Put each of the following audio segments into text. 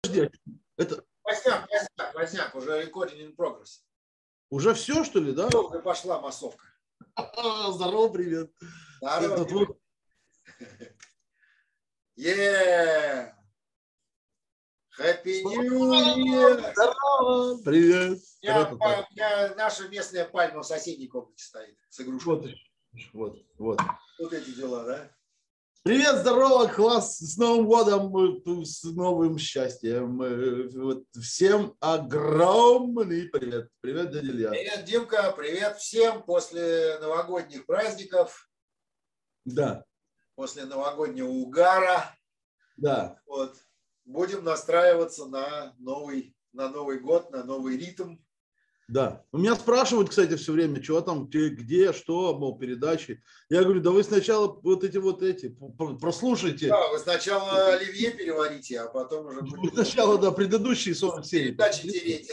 Это Возняк, уже recording in progress. уже все, что ли, да? Все, уже пошла массовка. Здорово, привет. Здорово, привет. Yeah. Happy New Year. Здорово, привет. У меня наша местная пальма в соседней комнате стоит с игрушкой. Вот. Вот эти дела, да? Привет, здорово, класс, с Новым годом, с новым счастьем. Всем огромный привет. Привет, дядя Илья. Привет, Димка, привет всем после новогодних праздников. Да. После новогоднего угара. Да. Вот. Будем настраиваться на Новый год, на новый ритм. Да. У меня спрашивают, кстати, все время, что там, где, что, мол, передачи. Я говорю, да вы сначала вот эти прослушайте. Да, вы сначала оливье переварите, а потом уже... Сначала, да, предыдущие 40 серий. Передачи тереть.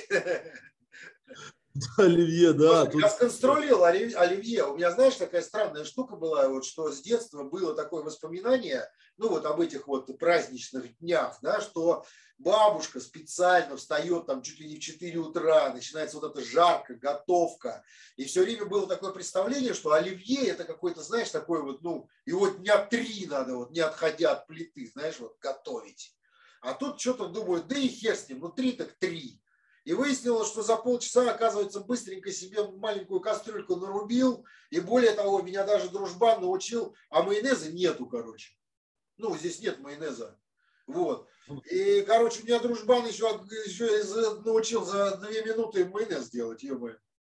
Оливье, да. Я сконструировал оливье. У меня, знаешь, такая странная штука была, вот, что с детства было такое воспоминание, ну вот об этих вот праздничных днях, да, что бабушка специально встает там чуть ли не в 4 утра, начинается вот эта жарка, готовка. И все время было такое представление, что оливье это какой-то, знаешь, такой вот, ну, его дня 3 надо, вот, не отходя от плиты, знаешь, вот, готовить. А тут что-то думаю, да и хер с ним, ну 3 так 3. И выяснилось, что за полчаса, оказывается, быстренько себе маленькую кастрюльку нарубил. И более того, меня даже дружбан научил, а майонеза нету, короче. Ну, здесь нет майонеза. Вот. И, короче, меня дружбан еще научил за 2 минуты майонез делать, ё-моё.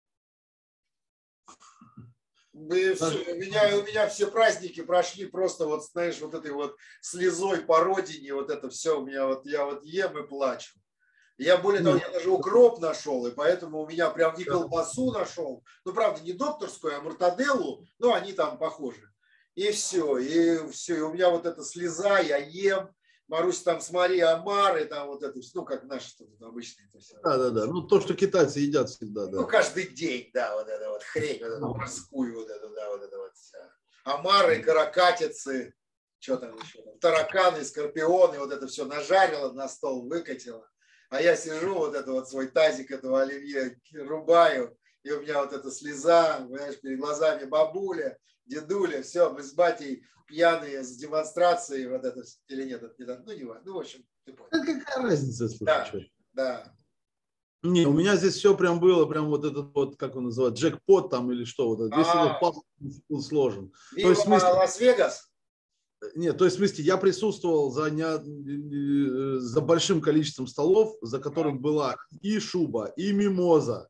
У меня все праздники прошли просто вот, знаешь, вот этой вот слезой по родине, вот это все у меня вот, я вот ем и плачу. Я более того, я даже укроп нашел, и поэтому у меня прям и колбасу нашел. Ну, правда, не докторскую, а мортаделлу, но они там похожи. И все, и у меня вот эта слеза, я ем. Марусь там с Марией Омар, там вот это, ну, как наши тут обычные. Да. Ну, то, что китайцы едят всегда, да. Ну, каждый день, да, вот эта вот хрень, вот эту морскую, вот эту, да, вот это вот вся. Омары, каракатицы, что там еще, тараканы, скорпионы, вот это все нажарила, на стол выкатила. А я сижу, вот это вот свой тазик этого оливье рубаю, и у меня вот эта слеза, понимаешь, перед глазами бабуля, дедуля, все, мы с батей пьяные с демонстрацией, вот это, или нет, это не так, ну, не важно, ну, в общем, ты понял. А какая разница, слушай, да. Не, у меня здесь все прям было, прям вот этот вот, как он называет, джекпот там или что, вот здесь этот пазл был сложен. То есть, Лас-Вегас? Нет, то есть, в смысле, я присутствовал за большим количеством столов, за которым была и шуба, и мимоза,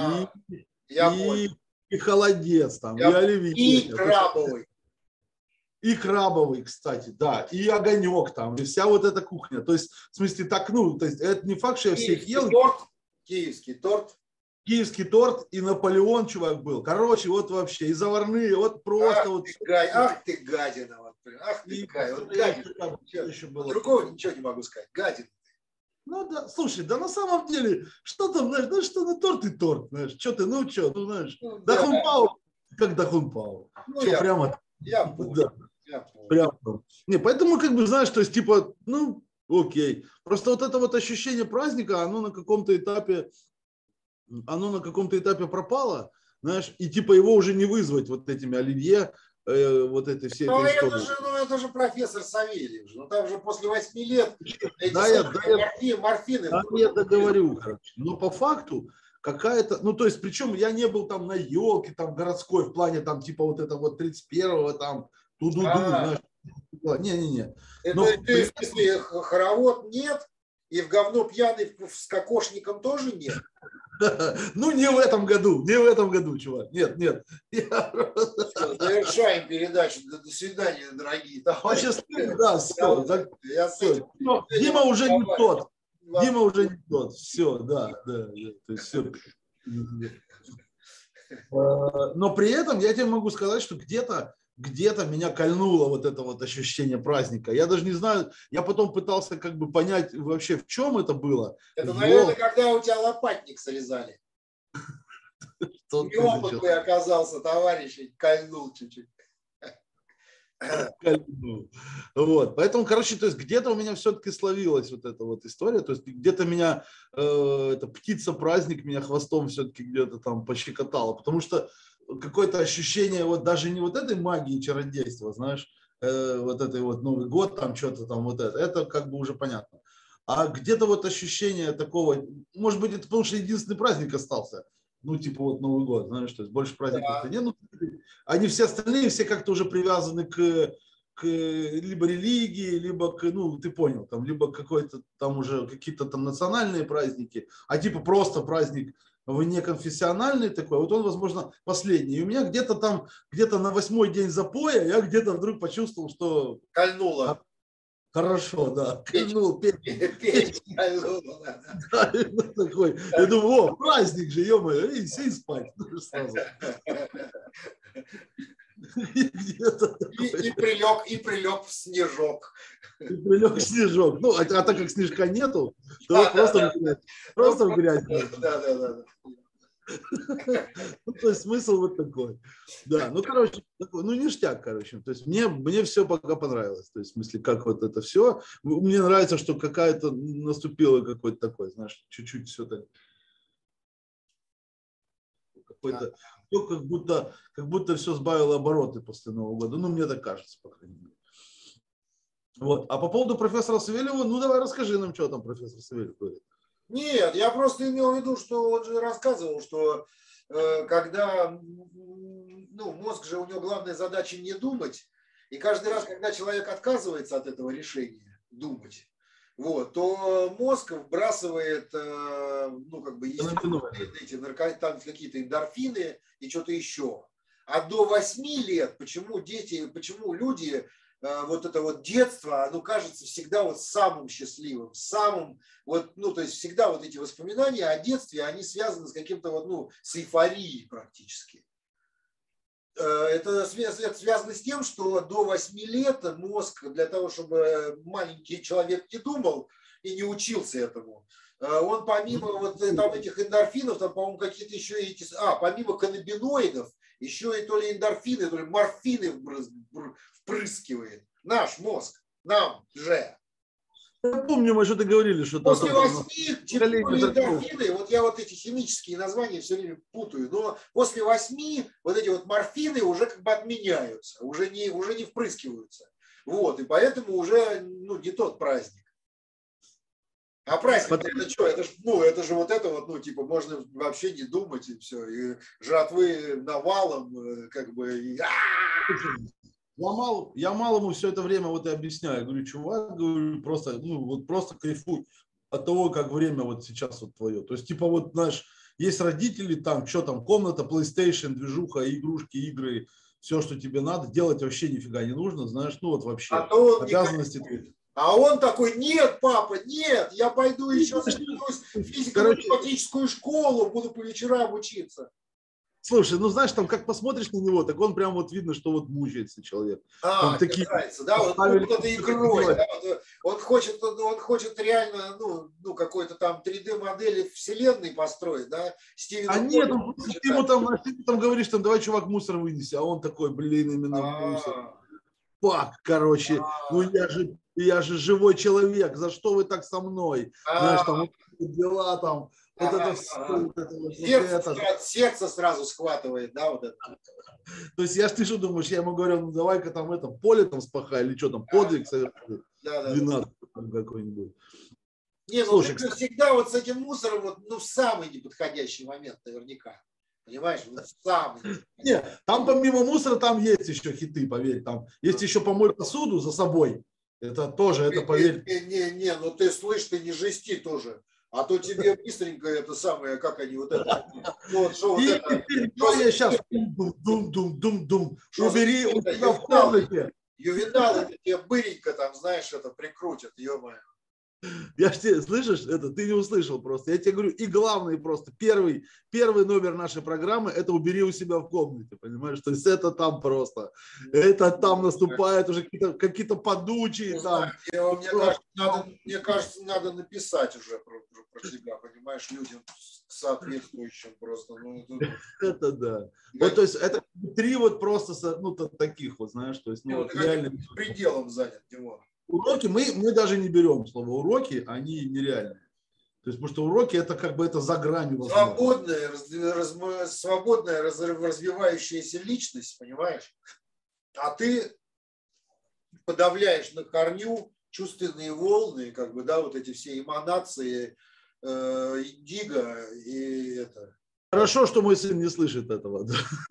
и холодец, там, и оливье. И крабовый. И крабовый, кстати, да, и огонек там, и вся вот эта кухня. То есть, в смысле, так, ну, то есть, это не факт, что я всех ел. Киевский торт. Киевский торт и Наполеон, чувак, был. Короче, вот вообще, и заварные, вот просто вот. Ах ты гадина, вот, ах ты гадина. Другого ничего не могу сказать, гадина. Ну да, слушай, да на самом деле, что там, знаешь, ну что, ну торт и торт, знаешь, что ты, ну что, ну знаешь, Дахун Пау, как Дахун Пау. Ну, что, прямо. Я понял. Прямо. Не, поэтому, как бы, знаешь, то есть, типа, ну, окей. Просто вот это вот ощущение праздника, оно на каком-то этапе пропало, знаешь, и типа его уже не вызвать вот этими оливье, вот этой всей этой истории. Это же профессор Савельев. Ну там же после 8 лет эти морфины. Я договорю, короче. Но по факту какая-то, ну то есть, причем я не был там на елке там городской в плане там типа вот это вот 31-го там ту-ду-ду, знаешь. Не. Ты в смысле хоровод нет? И в говно пьяный с кокошником тоже нет? Ну, не в этом году, чувак. Нет. Завершаем передачу. До свидания, дорогие товарищи. Дима уже не тот. Все, да. Все. Но при этом я тебе могу сказать, что где-то меня кольнуло вот это вот ощущение праздника. Я даже не знаю, я потом пытался как бы понять вообще, в чем это было. Это, наверное, когда у тебя лопатник срезали. Неопытный оказался товарищ и кольнул чуть-чуть. Кольнул. Вот. Поэтому, короче, то есть где-то у меня все-таки словилась вот эта вот история, то есть где-то меня, эта птица-праздник меня хвостом все-таки где-то там пощекотала, потому что какое-то ощущение вот даже не вот этой магии чародейства, знаешь, вот этой вот Новый год, там что-то там вот это как бы уже понятно. А где-то вот ощущение такого, может быть, это потому что единственный праздник остался, ну, типа вот Новый год, знаешь, то есть больше праздников-то Да. нет. Ну, они все остальные, все как-то уже привязаны к либо религии, либо к, ну, ты понял, там, либо какой-то там уже какие-то там национальные праздники, а типа просто праздник вне конфессиональный такой, вот он, возможно, последний. И у меня где-то там, где-то на 8-й день запоя, я где-то вдруг почувствовал, что Кольнуло. хорошо, да, Печень, кольнул, печень кольнула. Да. да, такой, я думаю, о, праздник же, ё-моё, и все и спать сразу. И прилег в снежок. И прилег снежок. Ну, а так как снежка нету, то Да, да, просто да. гулять. Ну, Просто гулять. да, да, да. Ну, то есть смысл вот такой. Да, ну, короче, такой, ну, ништяк, короче. То есть мне все пока понравилось. То есть, в смысле, как вот это все. Мне нравится, что какая-то наступила какой-то такой, знаешь, чуть-чуть все так. Какой-то, ну, как будто все сбавило обороты после Нового года. Ну, мне так кажется, по крайней мере. Вот. А по поводу профессора Савельева, ну, давай расскажи нам, что там профессор Савельев говорит. Нет, я просто имел в виду, что он же рассказывал, что когда, ну, мозг же, у него главная задача не думать, и каждый раз, когда человек отказывается от этого решения думать, вот, то мозг вбрасывает, ну, как бы, эти там какие-то эндорфины и что-то еще. А до 8 лет, почему люди, вот это вот детство, оно кажется всегда вот самым счастливым, самым, вот, ну, то есть всегда вот эти воспоминания о детстве, они связаны с каким-то вот, ну, с эйфорией практически. Это связано с тем, что до 8 лет мозг для того, чтобы маленький человек не думал и не учился этому, он помимо вот там этих эндорфинов, там, по-моему, какие-то еще эти, помимо каннабиноидов, еще и то ли эндорфины, то ли морфины впрыскивает. Наш мозг, нам же. Я помню, мы что-то говорили, что После 8 эндорфины, вот я вот эти химические названия все время путаю, но после 8 вот эти вот морфины уже как бы отменяются, уже не впрыскиваются. Вот, и поэтому уже, ну, не тот праздник. А праздник это что? Это же вот это вот, ну, типа, можно вообще не думать и все. И жратвы навалом, как бы. Я малому все это время вот и объясняю. Я говорю, чувак, говорю, просто, ну, вот просто кайфуй от того, как время вот сейчас вот твое. То есть, типа, вот, знаешь, есть родители, там, что там, комната, PlayStation, движуха, игрушки, игры, все, что тебе надо, делать вообще нифига не нужно, знаешь, ну, вот вообще. Обязанности. А он такой, нет, папа, нет, я пойду еще запишусь в физико-математическую школу, буду по вечерам учиться. Слушай, ну знаешь, там как посмотришь на него, так он прям вот видно, что вот мучается человек. Там такие нравится, да, вот это игрой, да, вот, он хочет реально, ну какой-то там 3D-модели вселенной построить, да. Нет, ты ему там говоришь, там, давай, чувак, мусор вынеси, а он такой, блин, именно мусор. Фак, короче, ну я же живой человек, за что вы так со мной? Знаешь, там дела там. Вот это все. Сердце сразу схватывает, да, вот это. То есть ты что думаешь, я ему говорю, ну давай-ка там это поле там спахай, или что там, подвиг совершил, 12 какой-нибудь. Не, ну ты всегда вот с этим мусором, вот, ну в самый неподходящий момент наверняка. Понимаешь, вот самый. Нет, там помимо мусора, там есть еще хиты, поверь, там есть еще помой посуду за собой. Это тоже, это поверь. Не, ну ты слышь, ты не жести тоже. А то тебе быстренько это самое, как они вот это. Вот, что вот это. Я сейчас дум-дум-дум-дум. Убери у тебя в комнате. Ювенал, это тебе быренько там, знаешь, это прикрутят, ё-моё. Я ж тебе, слышишь, это ты не услышал просто. Я тебе говорю, и главный просто, первый номер нашей программы, это убери у себя в комнате, понимаешь? То есть это там просто, это там наступает уже какие-то подучие Не знаю, там. мне кажется, надо написать уже про тебя, понимаешь, людям соответствующим просто. Ну, Это да. Вот, то есть это три вот просто, ну, таких вот, знаешь, то есть, ну, вот вот реально. пределом занят, Димон. Уроки мы даже не берем слово уроки, они нереальные. То есть, потому что уроки это как бы это за гранью возможно. Свободная развивающаяся личность, понимаешь? А ты подавляешь на корню чувственные волны, как бы, да, вот эти все эманации индиго и это. Хорошо, что мой сын не слышит этого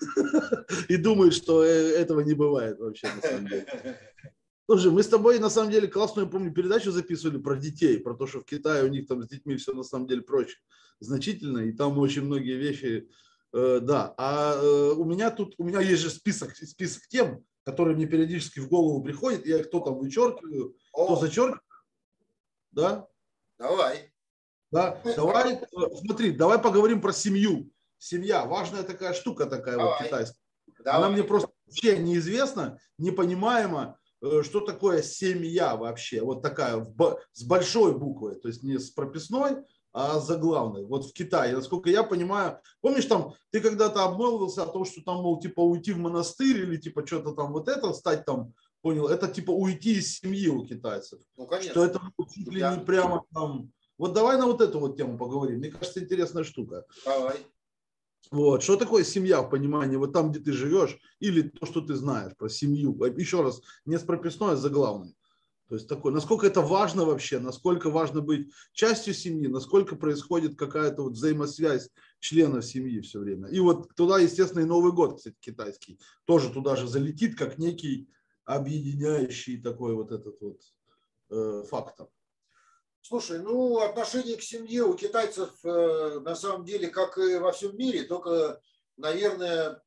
и думает, что этого не бывает вообще на самом деле. Слушай, мы с тобой на самом деле классную, я помню, передачу записывали про детей, про то, что в Китае у них там с детьми все на самом деле проще значительно, и там очень многие вещи, да. У меня есть же список тем, которые мне периодически в голову приходят, я их то там вычеркиваю, то зачеркиваю, да? Давай. Да, давай, смотри, давай поговорим про семью. Семья, важная такая штука такая вот китайская. Она мне просто вообще неизвестна, непонимаема, что такое семья вообще. Вот такая, с большой буквы, то есть не с прописной, а заглавной. Вот в Китае, насколько я понимаю, помнишь там, ты когда-то обмолвился о том, что там, мол, типа уйти в монастырь или типа что-то там вот это, стать там, понял, это типа уйти из семьи у китайцев. Ну, конечно. Что это чуть ли не прямо там. Вот давай на вот эту вот тему поговорим. Мне кажется, интересная штука. Давай. Вот. Что такое семья в понимании, вот там, где ты живешь, или то, что ты знаешь про семью. Еще раз, не с прописной, а с заглавной. То есть такое, насколько это важно вообще, насколько важно быть частью семьи, насколько происходит какая-то вот взаимосвязь членов семьи все время. И вот туда, естественно, и Новый год, кстати, китайский, тоже туда же залетит, как некий объединяющий такой вот этот вот фактор. Слушай, ну, отношение к семье у китайцев на самом деле, как и во всем мире, только, наверное,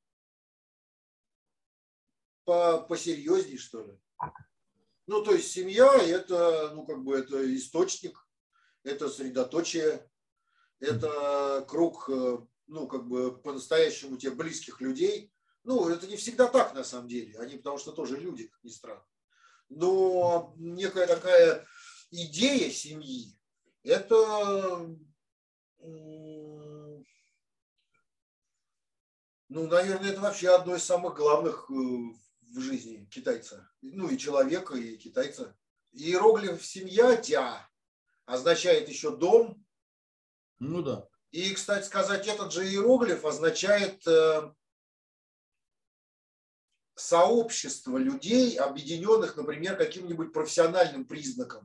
посерьезней, что ли. Ну, то есть семья – это, ну, как бы, это источник, это средоточие, это круг, ну, как бы, по-настоящему тебе близких людей. Ну, это не всегда так, на самом деле. Они, потому что тоже люди, как ни странно. Но некая такая идея семьи – это, ну, наверное, это вообще одно из самых главных в жизни китайца. Ну, и человека, и китайца. Иероглиф «семья» «тя» означает еще дом. Ну да. И, кстати сказать, этот же иероглиф означает сообщество людей, объединенных, например, каким-нибудь профессиональным признаком.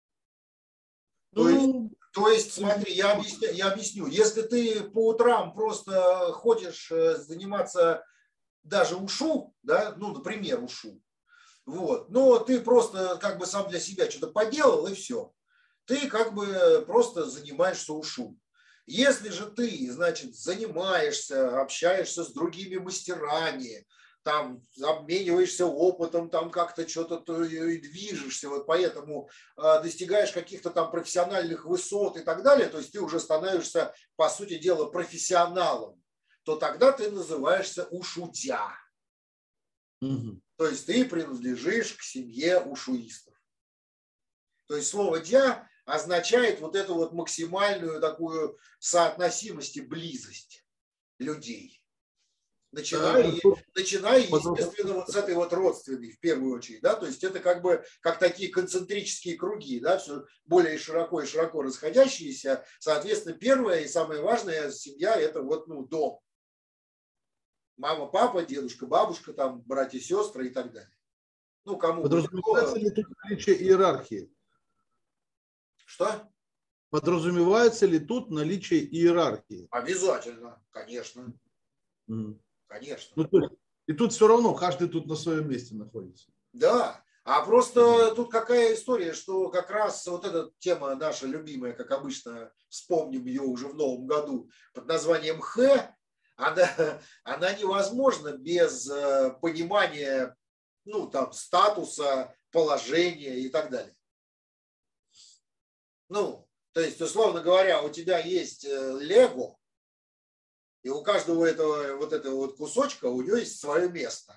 То есть, смотри, я объясню. Если ты по утрам просто ходишь заниматься даже ушу, да, ну, например, ушу, вот, но ты просто как бы сам для себя что-то поделал и все. Ты как бы просто занимаешься ушу. Если же ты, значит, занимаешься, общаешься с другими мастерами, там обмениваешься опытом, там как-то что-то движешься, вот поэтому достигаешь каких-то там профессиональных высот и так далее, то есть ты уже становишься, по сути дела, профессионалом, то тогда ты называешься ушудя. Угу. То есть ты принадлежишь к семье ушуистов. То есть слово «дя» означает вот эту вот максимальную такую соотносимость и близость людей. Начиная, естественно, вот с этой вот родственной, в первую очередь, да, то есть это как бы, как такие концентрические круги, да, все более широко и широко расходящиеся, соответственно, первая и самая важная семья – это вот, ну, дом. Мама, папа, дедушка, бабушка, там, братья, сестры и так далее. Ну, кому подразумевается ли тут наличие иерархии? Что? Подразумевается ли тут наличие иерархии? Обязательно, конечно. Конечно. Ну, и тут все равно каждый тут на своем месте находится. Да, а просто тут какая история, что как раз вот эта тема наша любимая, как обычно, вспомним ее уже в новом году, под названием «Х», она невозможна без понимания, ну, там, статуса, положения и так далее. Ну, то есть, условно говоря, у тебя есть Лего, и у каждого этого вот кусочка у него есть свое место.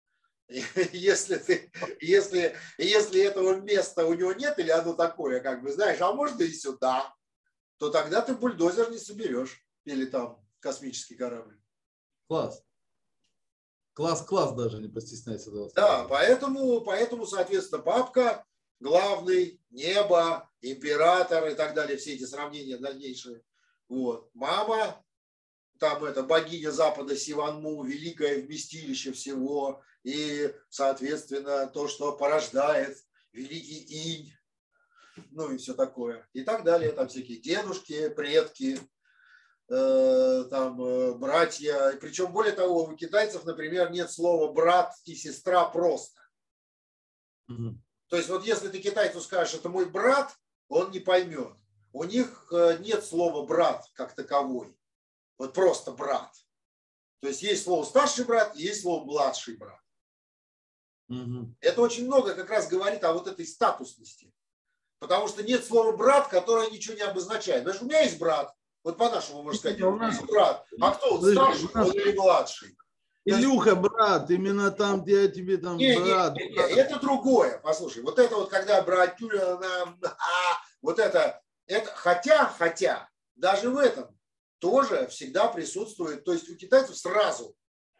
Если этого места у него нет, или оно такое, как бы, знаешь, а может и сюда, то тогда ты бульдозер не соберешь. Или там космический корабль. Класс. Класс даже, не постесняйся этого Да, сказать. поэтому, соответственно, папка главный, небо, император и так далее, все эти сравнения дальнейшие. Вот. Мама, там это богиня Запада Сиванму, великое вместилище всего, и, соответственно, то, что порождает великий инь, ну и все такое. И так далее, там всякие дедушки, предки, братья. Причем, более того, у китайцев, например, нет слова брат и сестра просто. Угу. То есть вот если ты китайцу скажешь, это мой брат, он не поймет. У них нет слова брат как таковой. Вот просто брат. То есть есть слово старший брат, есть слово младший брат. Угу. Это очень много как раз говорит о вот этой статусности. Потому что нет слова брат, которое ничего не обозначает. Знаешь, у меня есть брат. Вот по-нашему можно сказать, у меня есть брат. А кто он, старший он или младший? Илюха, брат, именно там, где я тебе там брат. Не, это другое. Послушай, вот это вот, когда братюля, вот это, хотя, даже в этом тоже всегда присутствует, то есть у китайцев сразу,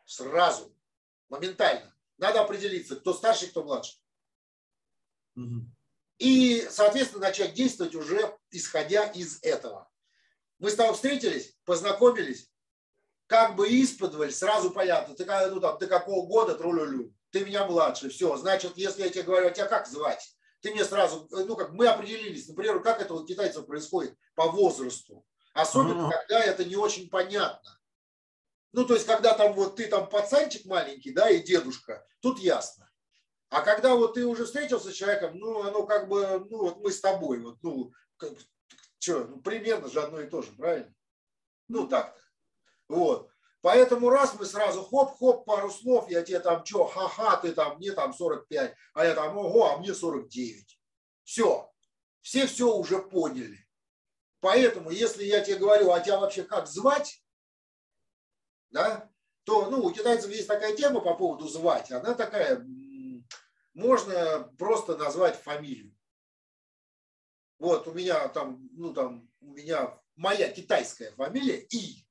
моментально, надо определиться, кто старший, кто младший. Угу. И, соответственно, начать действовать уже исходя из этого. Мы с тобой встретились, познакомились, как бы исподволь, сразу понятно, ты какого года, тру-лю-лю, ты меня младше, все, значит, если я тебе говорю, а тебя как звать, ты мне сразу, мы определились, например, как это у китайцев происходит по возрасту, особенно, когда это не очень понятно. Ну, то есть, когда там вот ты там пацанчик маленький, да, и дедушка, тут ясно. А когда вот ты уже встретился с человеком, оно как бы, вот мы с тобой, вот, примерно же одно и то же, правильно? Так-то. Вот. Поэтому раз мы сразу хоп-хоп, пару слов, я тебе там ха-ха, ты там, мне там 45, а я там, ого, а мне 49. Все. Все уже поняли. Поэтому, если я тебе говорю, а тебя вообще как звать, да, то, у китайцев есть такая тема по поводу звать. Она такая, можно просто назвать фамилию. Вот у меня там, моя китайская фамилия И.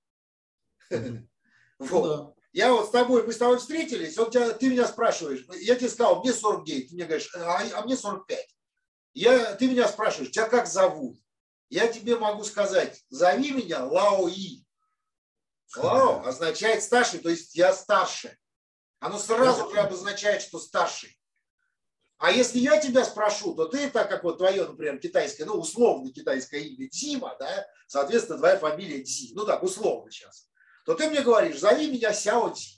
Вот. Мы с тобой встретились, ты меня спрашиваешь, я тебе сказал, мне 49, ты мне говоришь, а мне 45. Ты меня спрашиваешь, тебя как зовут? Я тебе могу сказать, зови меня Лао И. Лао означает старший, то есть я старше. Оно сразу же обозначает, что старший. А если я тебя спрошу, то ты, так как вот твое, например, китайское, условно китайское имя Дима, да, соответственно, твоя фамилия Ди, так условно сейчас, то ты мне говоришь, зови меня Сяо Ди.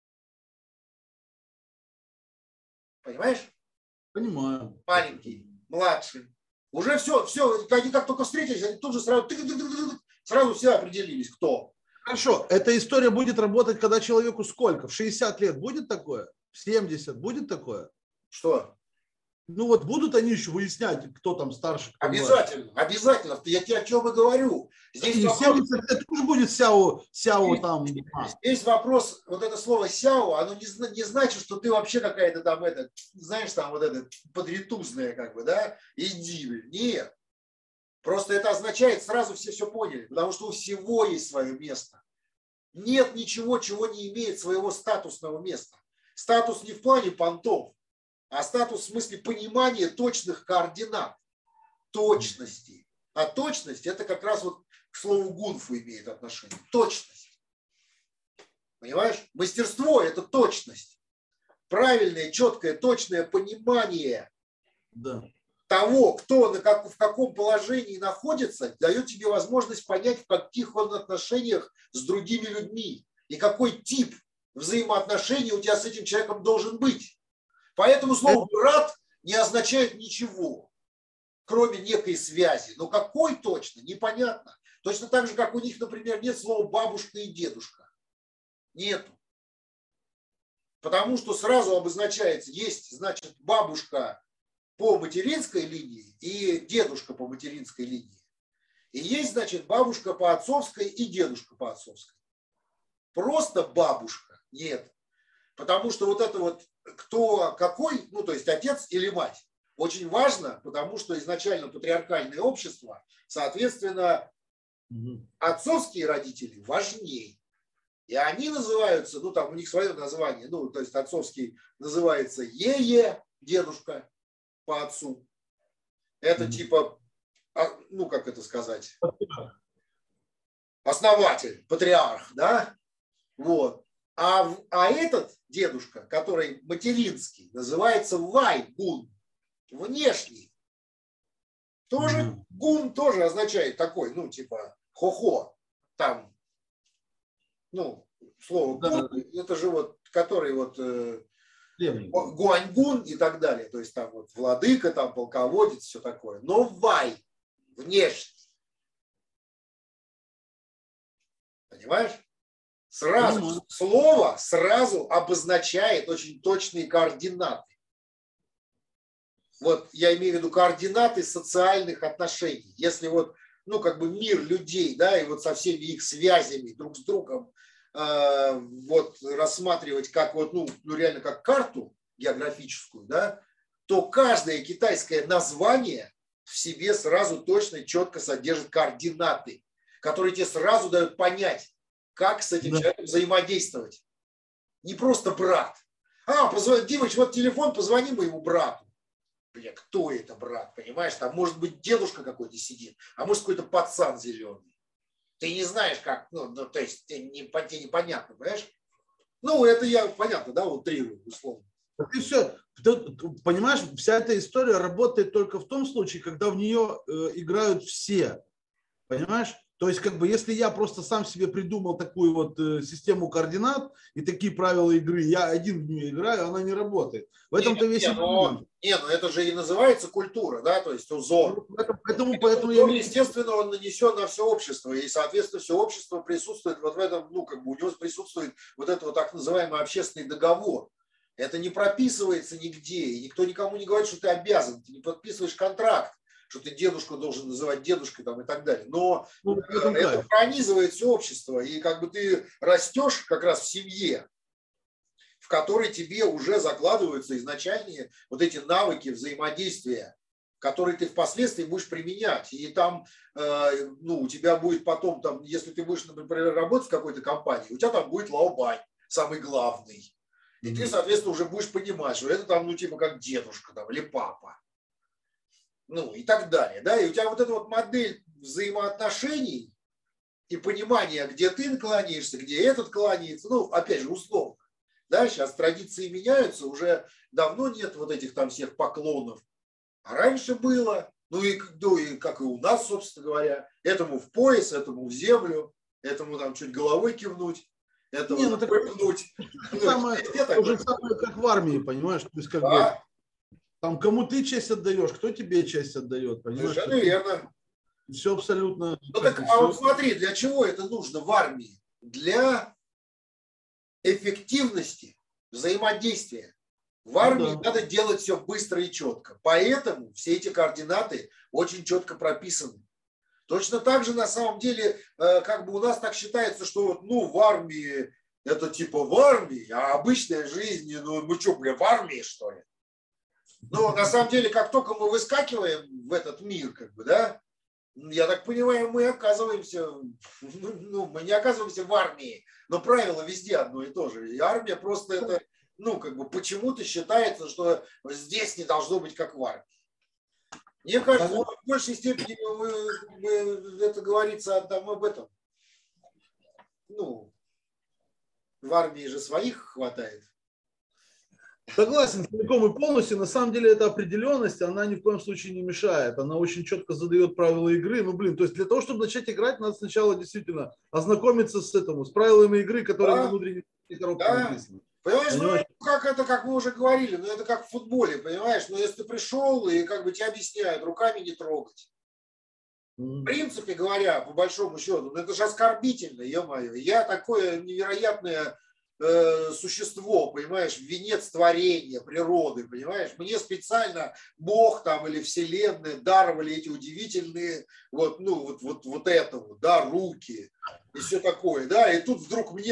Понимаешь? Понимаю. Маленький, младший. Уже все, они как только встретились, они тут же сразу все определились, кто. Хорошо, эта история будет работать, когда человеку сколько? В 60 лет будет такое? В 70 будет такое? Что? Будут они еще выяснять, кто там старше, кто обязательно, младше. Обязательно. Я тебе о чем и говорю. Здесь и вопрос... 70 лет тоже будет сяо там. Здесь вопрос, вот это слово сяо, оно не значит, что ты вообще какая-то там, знаешь, там вот это подретузная, как бы, да, иди. Нет. Просто это означает, сразу все поняли, потому что у всего есть свое место. Нет ничего, чего не имеет своего статусного места. Статус не в плане понтов, а статус в смысле понимания точных координат, точности. А точность это как раз вот к слову гунфу имеет отношение. Точность. Понимаешь? Мастерство это точность. Правильное, четкое, точное понимание того, кто в каком положении находится, дает тебе возможность понять, в каких он отношениях с другими людьми и какой тип взаимоотношений у тебя с этим человеком должен быть. Поэтому слово «брат» не означает ничего, кроме некой связи. Но какой точно, непонятно. Точно так же, как у них, например, нет слова «бабушка» и «дедушка». Нету. Потому что сразу обозначается, есть, значит, бабушка по материнской линии и дедушка по материнской линии. И есть, значит, бабушка по отцовской и дедушка по отцовской. Просто бабушка нет. Потому что вот это вот кто какой, ну то есть отец или мать, очень важно, потому что изначально патриархальное общество, соответственно, отцовские родители важнее. И они называются, ну там у них свое название, ну то есть отцовский называется дедушка по отцу. Это типа, ну как это сказать, основатель, патриарх, да? Вот. А этот дедушка, который материнский, называется вайгун, внешний. Тоже гун тоже означает такой, ну типа хо-хо, там, ну слово гун, это же вот, который вот гуаньгун и так далее, то есть там вот владыка, там полководец, все такое. Но вай, внешний. Понимаешь? Сразу слово сразу обозначает очень точные координаты. Вот я имею в виду координаты социальных отношений. Если вот, ну, как бы мир людей, да, и вот со всеми их связями друг с другом вот рассматривать как вот, ну, реально как карту географическую, да, то каждое китайское название в себе сразу точно и четко содержит координаты, которые тебе сразу дают понять, как с этим человеком взаимодействовать. Не просто брат. Димыч, вот телефон, позвони моему брату. Бля, кто это брат, понимаешь? Там может быть дедушка какой-то сидит, а может какой-то пацан зеленый. Ты не знаешь, как, ну то есть тебе непонятно, понимаешь? Ну, это я, понятно, да, утрирую, условно. И все. Понимаешь, вся эта история работает только в том случае, когда в нее играют все. Понимаешь? То есть, как бы, если я просто сам себе придумал такую вот систему координат и такие правила игры, я один в нее играю, она не работает. В этом-то весь ну это же и называется культура, да, то есть узор. Поэтому узор, естественно, он нанесен на все общество, и, соответственно, все общество присутствует вот в этом, ну, как бы у него присутствует вот этот вот так называемый общественный договор. Это не прописывается нигде, и никто никому не говорит, что ты обязан, ты не подписываешь контракт, что ты дедушку должен называть дедушкой там, и так далее. Но это пронизывает все общество. И как бы ты растешь как раз в семье, в которой тебе уже закладываются изначальные вот эти навыки взаимодействия, которые ты впоследствии будешь применять. И там, ну, у тебя будет потом, там, если ты будешь, например, работать в какой-то компании, у тебя там будет лаобань, самый главный. И ты, соответственно, уже будешь понимать, что это там, ну, типа как дедушка там, или папа. Ну и так далее, да, и у тебя вот эта вот модель взаимоотношений и понимания, где ты кланяешься, где этот кланяется, ну, опять же, условно, да, сейчас традиции меняются, уже давно нет вот этих там всех поклонов, а раньше было, ну и как и у нас, собственно говоря, этому в пояс, этому в землю, этому там чуть головой кивнуть, этому прыгнуть. То же самое, как в армии, понимаешь, то есть как бы там кому ты честь отдаешь, кто тебе честь отдает, понимаешь? Совершенно верно. Все абсолютно. Ну так, а вот смотри, для чего это нужно в армии? Для эффективности взаимодействия. В армии надо делать все быстро и четко. Поэтому все эти координаты очень четко прописаны. Точно так же на самом деле, как бы у нас так считается, что вот, ну, в армии это типа в армии, а обычная жизнь, ну мы что, бля, в армии, что ли? Но на самом деле, как только мы выскакиваем в этот мир, как бы, да, я так понимаю, мы оказываемся, ну, мы не оказываемся в армии, но правило везде одно и то же. И армия просто это, ну, как бы почему-то считается, что здесь не должно быть как в армии. Мне кажется, в большей степени это говорится там об этом. Ну, в армии же своих хватает. Согласен целиком и полностью. На самом деле эта определенность, она ни в коем случае не мешает. Она очень четко задает правила игры. Ну, блин, то есть для того, чтобы начать играть, надо сначала действительно ознакомиться с правилами игры, которые на внутренней коробке написаны. Понимаешь, ну, как это, как мы уже говорили, ну это как в футболе, понимаешь? Но если ты пришел и как бы тебе объясняют, руками не трогать. В принципе говоря, по большому счету, ну это же оскорбительно, ё-моё. Я такое невероятное существо, понимаешь, венец творения, природы, понимаешь. Мне специально Бог там или Вселенная даровали эти удивительные вот это вот, да, руки и все такое, да. И тут вдруг мне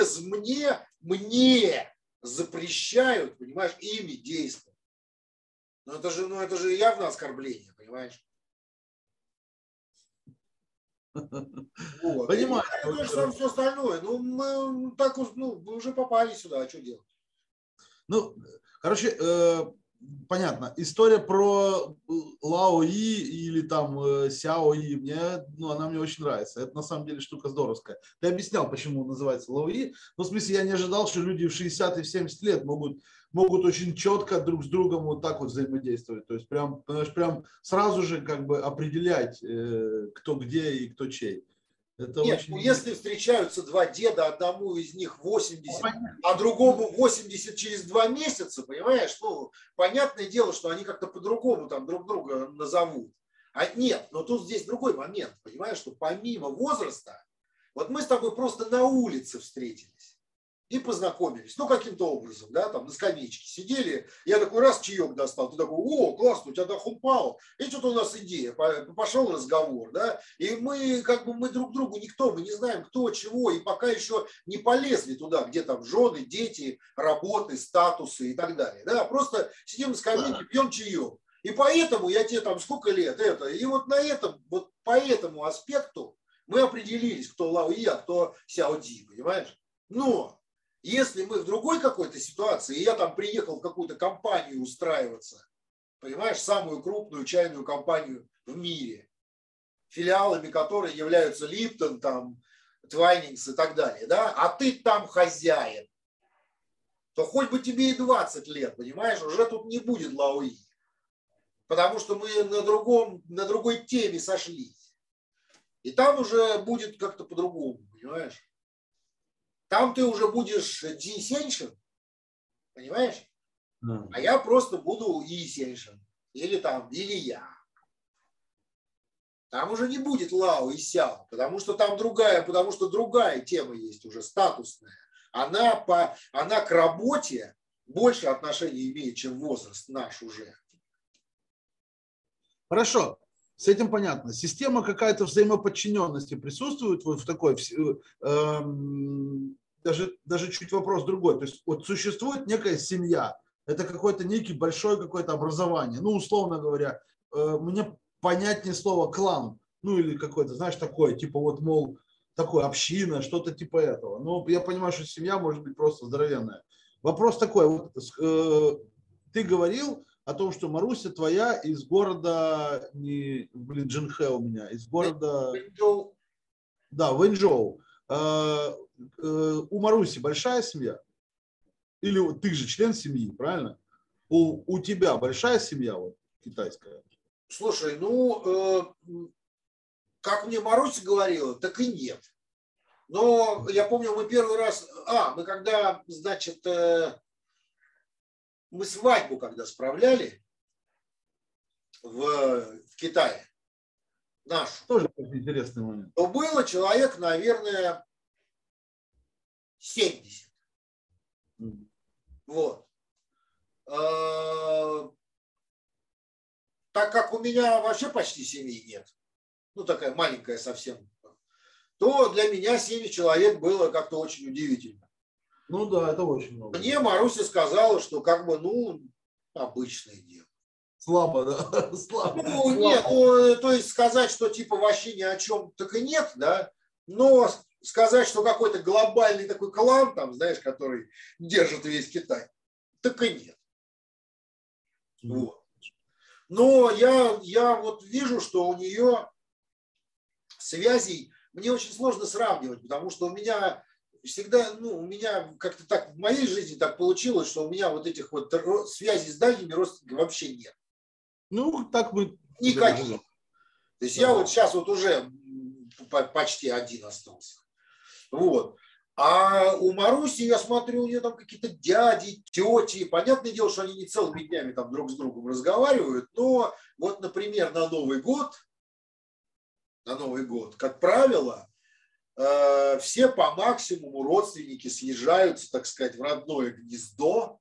запрещают, понимаешь, ими действовать. Ну это же явно оскорбление, понимаешь. Вот. Понимаю. И то же самое все остальное. Ну, мы так мы уже попали сюда, а что делать? Ну, короче, понятно. История про Лао И или там Сяо И, она мне очень нравится. Это на самом деле штука здоровская. Ты объяснял, почему он называется Лао И. Ну, в смысле, я не ожидал, что люди в 60 и в 70 лет могут очень четко друг с другом вот так вот взаимодействовать. То есть прям сразу же как бы определять, кто где и кто чей. Это Нет, очень... ну если встречаются два деда, одному из них 80, а другому 80 через 2 месяца, понимаешь, ну, понятное дело, что они как-то по-другому там друг друга назовут. А нет, но тут здесь другой момент, понимаешь, что помимо возраста, вот мы с тобой просто на улице встретились и познакомились, ну, каким-то образом, да, там на скамеечке сидели, я такой раз чаек достал, ты такой, о, классно, у тебя дахунпао, и что-то у нас идея, пошел разговор, да, и мы друг другу никто, мы не знаем кто, чего, и пока еще не полезли туда, где там жены, дети, работы, статусы и так далее, да, просто сидим на скамейке, пьем чаек, и поэтому я тебе там сколько лет, и вот на этом, вот по этому аспекту мы определились, кто Лао И, а кто Сяо Ди, понимаешь, но если мы в другой какой-то ситуации, и я там приехал в какую-то компанию устраиваться, понимаешь, самую крупную чайную компанию в мире, филиалами которой являются Липтон, там, Твайнингс и так далее, да, а ты там хозяин, то хоть бы тебе и 20 лет, понимаешь, уже тут не будет Лао И, потому что мы на другой теме сошлись. И там уже будет как-то по-другому, понимаешь. Там ты уже будешь Ди Сеньшин, понимаешь? А я просто буду И Сеньшин. Или я. Там уже не будет Лао и Сяо, потому что другая тема есть уже, статусная. Она к работе больше отношения имеет, чем возраст наш уже. Хорошо. С этим понятно. Система какая-то взаимоподчиненности присутствует вот в такой, даже чуть вопрос другой. То есть вот существует некая семья, это какой-то некий большое какое-то образование. Ну, условно говоря, мне понятнее слово клан, ну или какой-то, знаешь, такое, типа вот, мол, такое община, что-то типа этого. Но я понимаю, что семья может быть просто здоровенная. Вопрос такой, вот, ты говорил о том, что Маруся твоя из города, Джинхэ у меня, из города... Вэньчжоу. Да, Вэньчжоу. У Маруси большая семья? Или ты же член семьи, правильно? У тебя большая семья вот, китайская? Слушай, как мне Маруся говорила, так и нет. Но я помню, мы первый раз... мы когда, значит... Мы свадьбу когда справляли в Китае, нашу. Тоже интересный момент. То было человек, наверное, 70. Вот. Так как у меня вообще почти семьи нет, ну такая маленькая совсем, то для меня 70 человек было как-то очень удивительно. Ну да, это очень много. Мне Маруся сказала, что обычное дело. Слабо, да? Слабо. Нет, то есть сказать, что типа вообще ни о чем, так и нет, да, но сказать, что какой-то глобальный такой клан, там, знаешь, который держит весь Китай, так и нет. Вот. Но я вот вижу, что у нее связей, мне очень сложно сравнивать, потому что у меня всегда, у меня как-то так в моей жизни так получилось, что у меня вот этих вот связей с дальними родственниками вообще нет. Ну, так мы... Никаких. То есть я вот сейчас вот уже почти один остался. Вот. А у Маруси, я смотрю, у нее там какие-то дяди, тети. Понятное дело, что они не целыми днями там друг с другом разговаривают, но вот, например, на Новый год, как правило, все по максимуму родственники съезжаются, так сказать, в родное гнездо.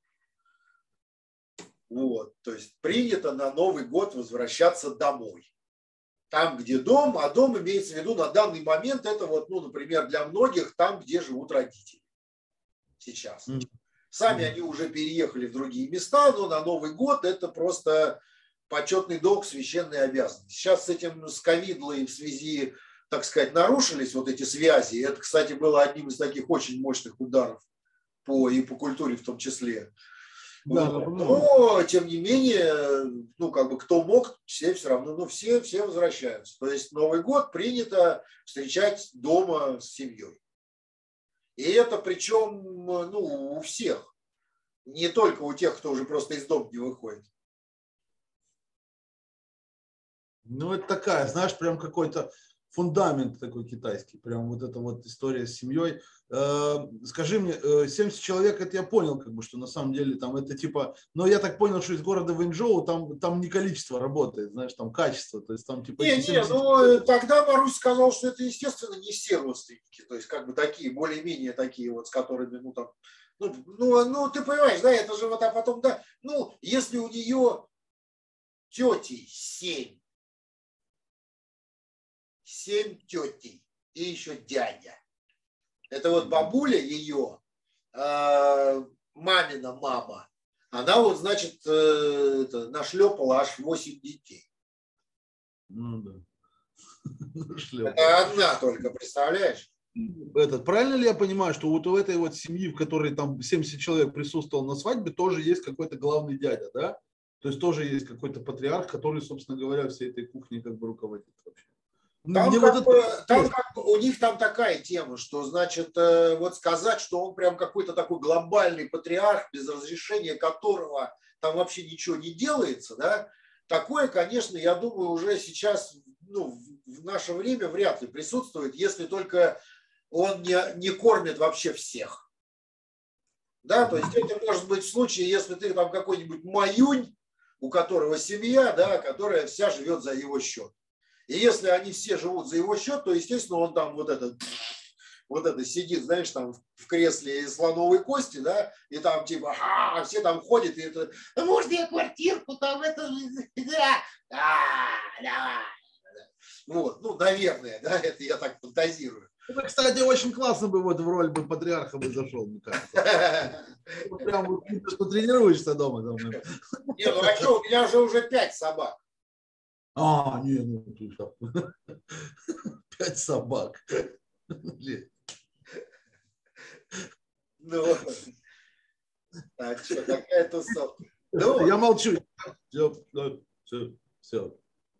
Вот. То есть принято на Новый год возвращаться домой. Там, где дом, а дом имеется в виду на данный момент, это вот, ну, например, для многих там, где живут родители сейчас. Сами они уже переехали в другие места, но на Новый год это просто почетный долг, священная обязанность. Сейчас с этим, с ковидлой в связи, так сказать, нарушились вот эти связи. Это, кстати, было одним из таких очень мощных ударов и по культуре в том числе. Да, но, тем не менее, ну, как бы, кто мог, все все равно, ну, все возвращаются. То есть Новый год принято встречать дома с семьей. И это причем, ну, у всех. Не только у тех, кто уже просто из дома не выходит. Ну, это такая, знаешь, прям какой-то фундамент такой китайский. Прям вот эта вот история с семьей. Скажи мне, 70 человек, это я понял, как бы, что на самом деле там это типа... Но я так понял, что из города Вэньчжоу там не количество работает, знаешь, там качество. То есть там типа... Ну, тогда Марусь сказал, что это, естественно, не все родственники. То есть как бы такие, более-менее такие вот, с которыми, ну, там... Ну, ты понимаешь, да, это же вот, а потом, да, ну, если у нее тети 7 тетей и еще дядя. Это вот бабуля ее, мамина мама, она вот, значит, нашлепала аж 8 детей. Ну да. Это одна только, представляешь? Правильно ли я понимаю, что вот у этой вот семьи, в которой там 70 человек присутствовал на свадьбе, тоже есть какой-то главный дядя, да? То есть тоже есть какой-то патриарх, который, собственно говоря, всей этой кухней как бы руководит вообще. Там, как бы, у них там такая тема, что, значит, вот сказать, что он прям какой-то такой глобальный патриарх, без разрешения которого там вообще ничего не делается, да, такое, конечно, я думаю, уже сейчас, ну, в наше время вряд ли присутствует, если только он не кормит вообще всех. Да, то есть это может быть в случае, если ты там какой-нибудь маюнь, у которого семья, да, которая вся живет за его счет. И если они все живут за его счет, то, естественно, он там вот это сидит, знаешь, там в кресле из слоновой кости, да, и там типа, все там ходят, и это, можно я квартирку там, это, да. Вот, ну, наверное, да, это я так фантазирую. Это, кстати, очень классно бы вот в роль бы патриарха бы зашел, мне кажется. Прям что тренируешься дома. Не, ну а что, у меня же уже 5 собак. Не, ну ты что. 5 собак. Ну, так что, какая тусовка. Я молчу. Все.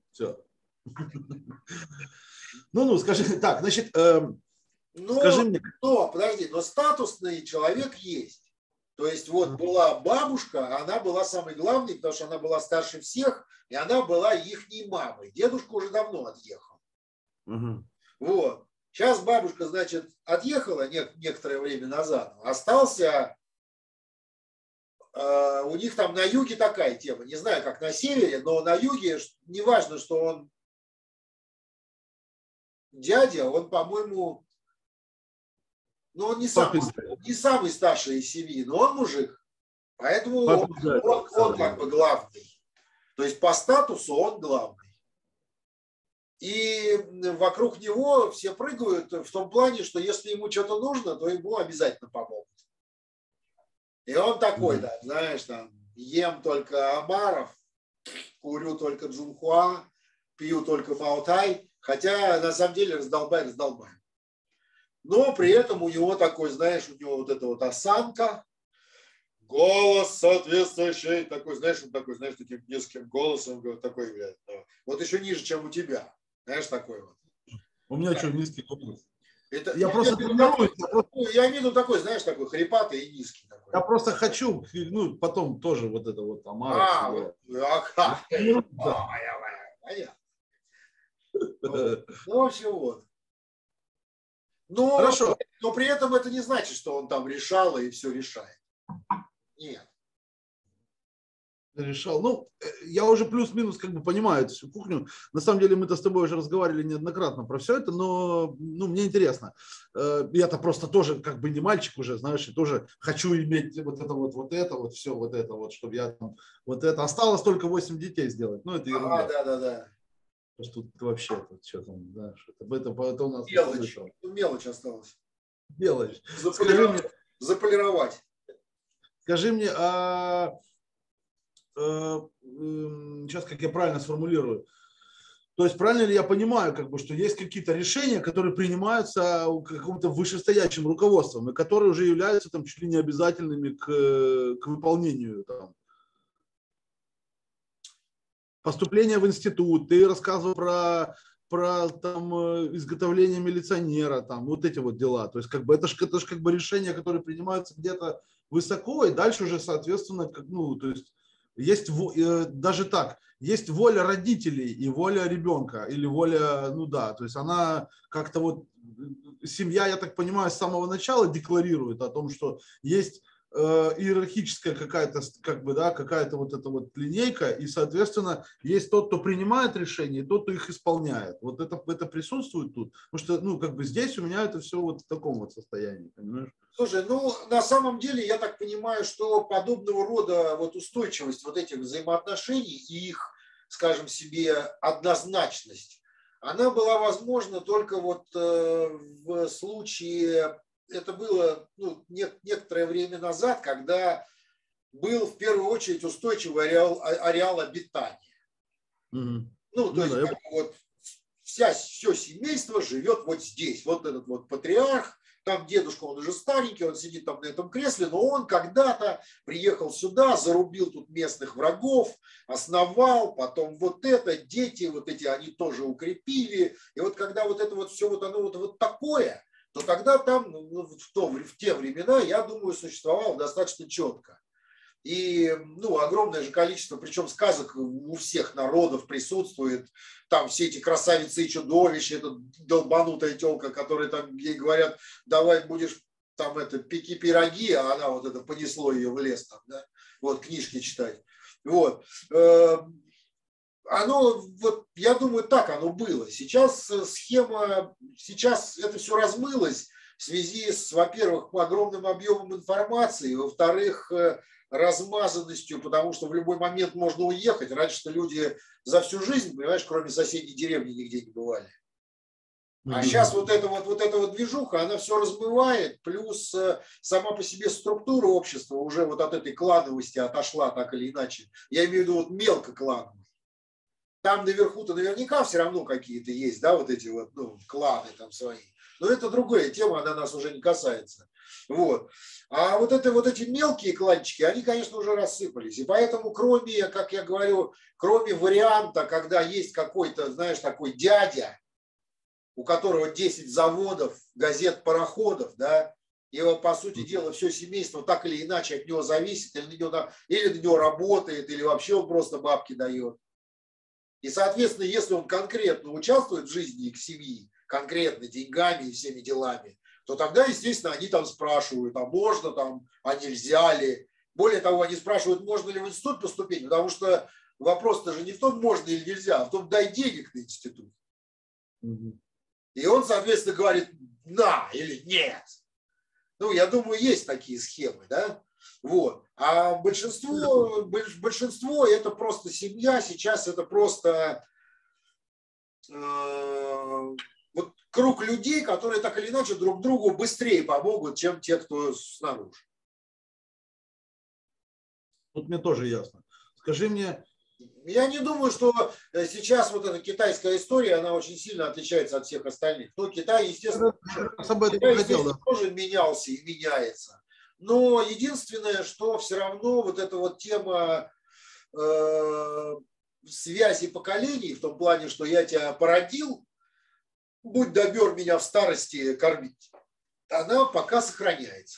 Ну, скажи, так, значит, скажи мне. Но, подожди, но статусный человек есть. То есть вот была бабушка, она была самой главной, потому что она была старше всех, и она была ихней мамой. Дедушка уже давно отъехал. Вот. Сейчас бабушка, значит, отъехала некоторое время назад. Остался, у них там на юге такая тема. Не знаю, как на севере, но на юге, неважно, что он дядя, он, по-моему, ну, он не самый старший из семьи, но он мужик. Поэтому он как бы главный. То есть по статусу он главный. И вокруг него все прыгают в том плане, что если ему что-то нужно, то ему обязательно помогут. И он такой, да, знаешь, там, ем только омаров, курю только джунхуа, пью только маотай, хотя на самом деле раздолбай. Но при этом у него такой, знаешь, у него вот эта вот осанка, голос соответствующий, такой, знаешь, он такой, знаешь, таким низким голосом, такой, блядь, вот еще ниже, чем у тебя, знаешь, такой вот. У меня что, низкий голос? Я просто тренируюсь. Я виду такой, знаешь, такой хрипатый и низкий. Такой. Я просто хочу, ну, потом тоже вот это вот Амара. Понятно. Ну, в общем, вот. Хорошо. Но при этом это не значит, что он там решал и все решает. Нет. решал. Ну, я уже плюс-минус как бы понимаю эту всю кухню. На самом деле мы-то с тобой уже разговаривали неоднократно про все это, но ну, мне интересно. Я-то просто тоже как бы не мальчик уже, знаешь, и тоже хочу иметь вот это вот, все вот это вот, чтобы я там вот это. Осталось только 8 детей сделать. Ну, это Ага, ерунда. да. Потому что тут вообще, тут что там, да, это у нас не Мелочь. получилось. Мелочь осталась. Мелочь. Заполировать. Заполировать. Скажи мне, сейчас как я правильно сформулирую. То есть правильно ли я понимаю, как бы, что есть какие-то решения, которые принимаются каким-то вышестоящим руководством, и которые уже являются там чуть ли не обязательными к выполнению там. Поступление в институт, ты рассказывал про там, изготовление милиционера, там, вот эти вот дела. То есть как бы, это ж как бы решения, которые принимаются где-то высоко, и дальше уже, соответственно, как, ну, то есть есть даже так, есть воля родителей и воля ребенка, или воля, ну да, то есть она как-то вот, семья, я так понимаю, с самого начала декларирует о том, что есть иерархическая какая-то, как бы, да, какая-то вот эта вот линейка, и, соответственно, есть тот, кто принимает решения, и тот, кто их исполняет. Вот это присутствует тут, потому что, ну, как бы здесь у меня это все вот в таком вот состоянии, понимаешь? Слушай, ну, на самом деле, я так понимаю, что подобного рода вот устойчивость вот этих взаимоотношений и их, скажем себе, однозначность, она была возможна только вот в случае, это было ну, некоторое время назад, когда был в первую очередь устойчивый ареал обитания. Угу. Ну, то Ну, есть да, как бы вот все семейство живет вот здесь. Вот этот вот патриарх, там дедушка, он уже старенький, он сидит там на этом кресле, но он когда-то приехал сюда, зарубил тут местных врагов, основал, потом вот это, дети вот эти, они тоже укрепили. И вот когда вот это вот все вот оно вот такое, то тогда там ну, в те времена, я думаю, существовало достаточно четко. И ну, огромное же количество, причем сказок у всех народов присутствует. Там все эти красавицы и чудовища, эта долбанутая телка, которая там ей говорят, давай будешь там это пеки пироги, а она вот это понесло ее в лес там, да, вот книжки читать. Вот. Оно, вот, я думаю, так оно было. Сейчас схема, сейчас это все размылось в связи с, во-первых, огромным объемом информации, во-вторых, размазанностью, потому что в любой момент можно уехать. Раньше-то люди за всю жизнь, понимаешь, кроме соседней деревни нигде не бывали. А сейчас вот эта вот движуха, она все размывает, плюс сама по себе структура общества уже вот от этой клановости отошла так или иначе. Я имею в виду вот мелко клановость. Там наверху-то наверняка все равно какие-то есть, да, вот эти вот ну, кланы там свои. Но это другая тема, она нас уже не касается. Вот. А вот эти мелкие кланчики, они, конечно, уже рассыпались. И поэтому, кроме, как я говорю, кроме варианта, когда есть какой-то, знаешь, такой дядя, у которого 10 заводов, газет, пароходов, да, его, по сути дела, все семейство так или иначе от него зависит, или на него работает, или вообще он просто бабки дает. И, соответственно, если он конкретно участвует в жизни их семьи, конкретно деньгами и всеми делами, то тогда, естественно, они там спрашивают, а можно там, а нельзя ли. Более того, они спрашивают, можно ли в институт поступить, потому что вопрос-то же не в том, можно или нельзя, а в том, дай денег на институт. И он, соответственно, говорит, на или нет. Ну, я думаю, есть такие схемы, да? Вот. А большинство это просто семья, сейчас это просто вот круг людей, которые так или иначе друг другу быстрее помогут, чем те, кто снаружи. Тут мне тоже ясно. Скажи мне... Я не думаю, что сейчас вот эта китайская история, она очень сильно отличается от всех остальных. Ну, Китай, естественно, тоже менялся и меняется. Но единственное, что все равно вот эта вот тема связи поколений, в том плане, что я тебя породил, будь добер меня в старости кормить, она пока сохраняется.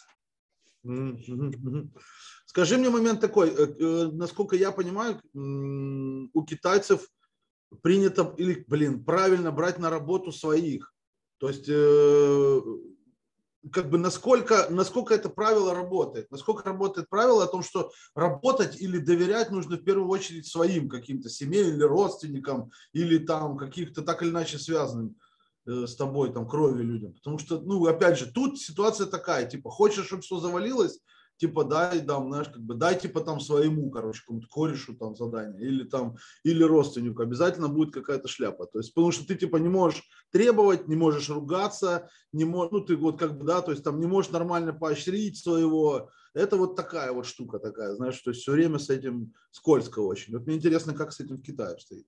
Скажи мне момент такой, насколько я понимаю, у китайцев принято, или, правильно брать на работу своих. То есть как бы насколько это правило работает. Насколько работает правило о том, что работать или доверять нужно в первую очередь своим каким-то семье или родственникам, или там каких-то так или иначе связанным с тобой, там, кровью людям. Потому что, ну, опять же, тут ситуация такая, типа, хочешь, чтобы все завалилось, типа, дай, там, знаешь, как бы, дай, типа, там, своему, короче, какому-то корешу, там, задание, или, там, или родственнику, обязательно будет какая-то шляпа. То есть, потому что ты, типа, не можешь требовать, не можешь ругаться, не можешь, ну, ты вот, как бы, да, то есть, там, не можешь нормально поощрить своего. Это вот такая вот штука такая, знаешь, то есть, все время с этим скользко очень. Вот мне интересно, как с этим в Китае обстоит.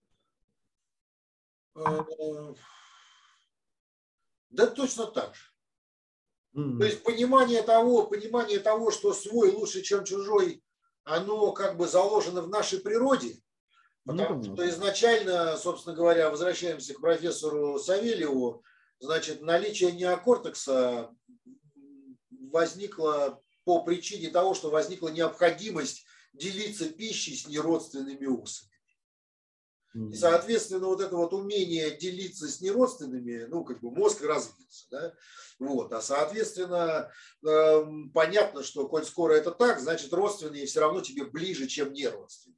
Да точно так же. То Мгм. есть понимание того, что свой лучше, чем чужой, оно как бы заложено в нашей природе, Ну, потому что понятно. изначально, собственно говоря, возвращаемся к профессору Савельеву, значит, наличие неокортекса возникло по причине того, что возникла необходимость делиться пищей с неродственными особями. И, Мгм. соответственно, вот это вот умение делиться с неродственными, ну, как бы мозг развился, да, вот, а, соответственно, понятно, что, коль скоро это так, значит, родственные все равно тебе ближе, чем неродственные.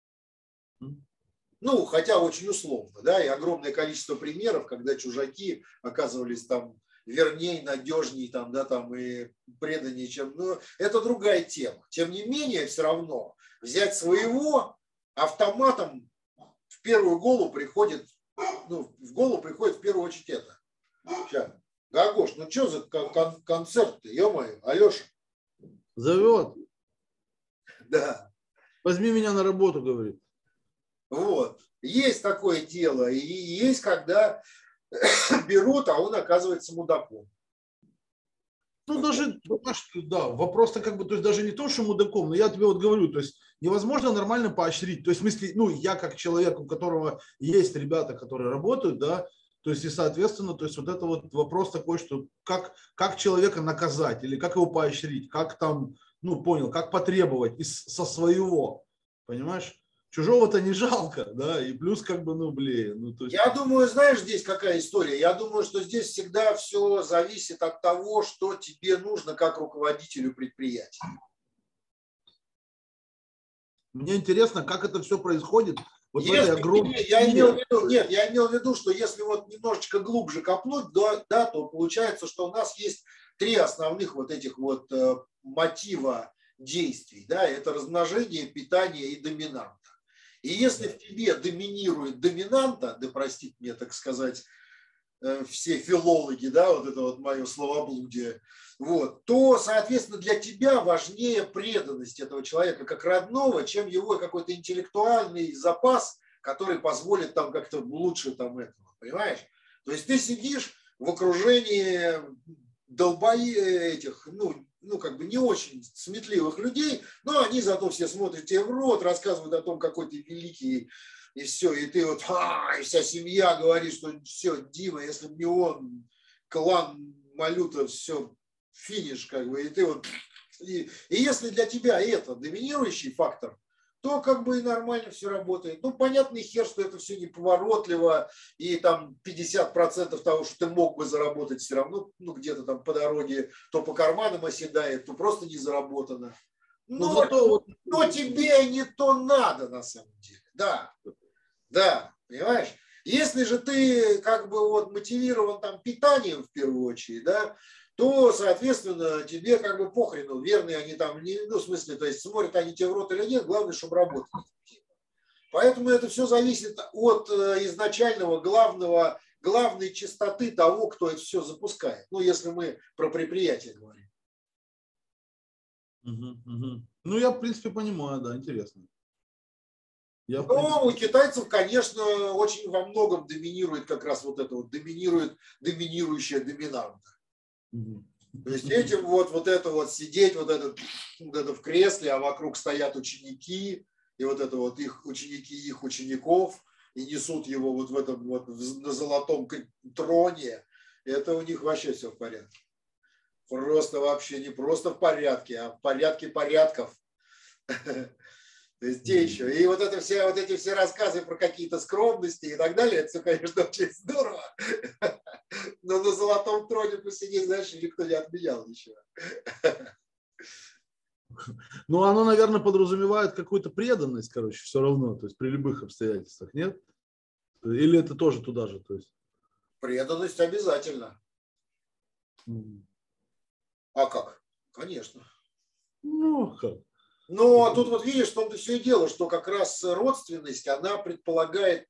Ну, хотя очень условно, да, и огромное количество примеров, когда чужаки оказывались там вернее, надежнее, там, да, там, и преданнее, чем, ну, это другая тема. Тем не менее, все равно взять своего автоматом в первую голову приходит, ну, в голову приходит в первую очередь это. Сейчас. Гагош, ну что за концерт-то, ё-моё, Алеша? Зовет. Да, Возьми меня на работу, говорит. вот. Есть такое дело, и есть, когда берут, а он оказывается мудаком. Ну, Вот. даже, понимаешь, да, вопрос-то как бы, то есть даже не то, что мудаком, но я тебе вот говорю, то есть невозможно нормально поощрить. То есть, в смысле, ну, я как человек, у которого есть ребята, которые работают, да, то есть, и, соответственно, то есть вот это вот вопрос такой, что как человека наказать или как его поощрить, как там, ну, понял, как потребовать со своего, понимаешь? Чужого-то не жалко, да, и плюс как бы, ну, блин, ну, то есть... Я думаю, знаешь, здесь какая история? Я думаю, что здесь всегда все зависит от того, что тебе нужно как руководителю предприятия. Мне интересно, как это все происходит вот в этой Если, огромной я имел в семье. виду, нет, я имел в виду, что если вот немножечко глубже копнуть, да, то получается, что у нас есть три основных вот этих вот мотива действий. Да, это размножение, питание и доминанта. И если в тебе доминирует доминанта, да простите мне, так сказать, все филологи, да, вот это вот мое словоблудие, вот, то, соответственно, для тебя важнее преданность этого человека как родного, чем его какой-то интеллектуальный запас, который позволит там как-то лучше там этого, понимаешь? То есть ты сидишь в окружении этих, ну, как бы не очень сметливых людей, но они зато все смотрят тебе в рот, рассказывают о том, какой ты великий, и все, и ты вот, и вся семья говорит, что все, Дима, если бы не он, клан Малюта, все, финиш, как бы, и ты вот, и если для тебя это доминирующий фактор, то как бы и нормально все работает. Ну, понятный хер, что это все неповоротливо, и там 50% того, что ты мог бы заработать, все равно, ну, где-то там по дороге, то по карманам оседает, то просто не заработано. Но Но, зато вот... но тебе не то надо на самом деле. Да, да, понимаешь? Если же ты как бы вот мотивирован там питанием в первую очередь, да, то, соответственно, тебе как бы похрену, верные они там, ну, в смысле, то есть смотрят они тебе в рот или нет, главное, чтобы работали. Поэтому это все зависит от изначального главной частоты того, кто это все запускает. Ну, если мы про предприятие говорим. Ну, я, в принципе, понимаю, да, интересно. Я, в Но у принципе... китайцев, конечно, очень во многом доминирует как раз вот это вот, доминирующая доминанта. То есть этим вот это вот сидеть, вот это в кресле, а вокруг стоят ученики, и вот это вот их ученики их учеников, и несут его вот в этом вот на золотом троне, это у них вообще все в порядке. Просто вообще не просто в порядке, а в порядке порядков. То есть те еще. И вот эти все рассказы про какие-то скромности и так далее, это все, конечно, очень здорово. Но на золотом троне посидеть, знаешь, никто не отменял ничего. Ну, оно, наверное, подразумевает какую-то преданность, короче, все равно, то есть при любых обстоятельствах, нет? Или это тоже туда же, то есть? Преданность обязательно. А как? Конечно. Ну, как? Но тут вот видишь, в том-то все и дело, что как раз родственность, она предполагает,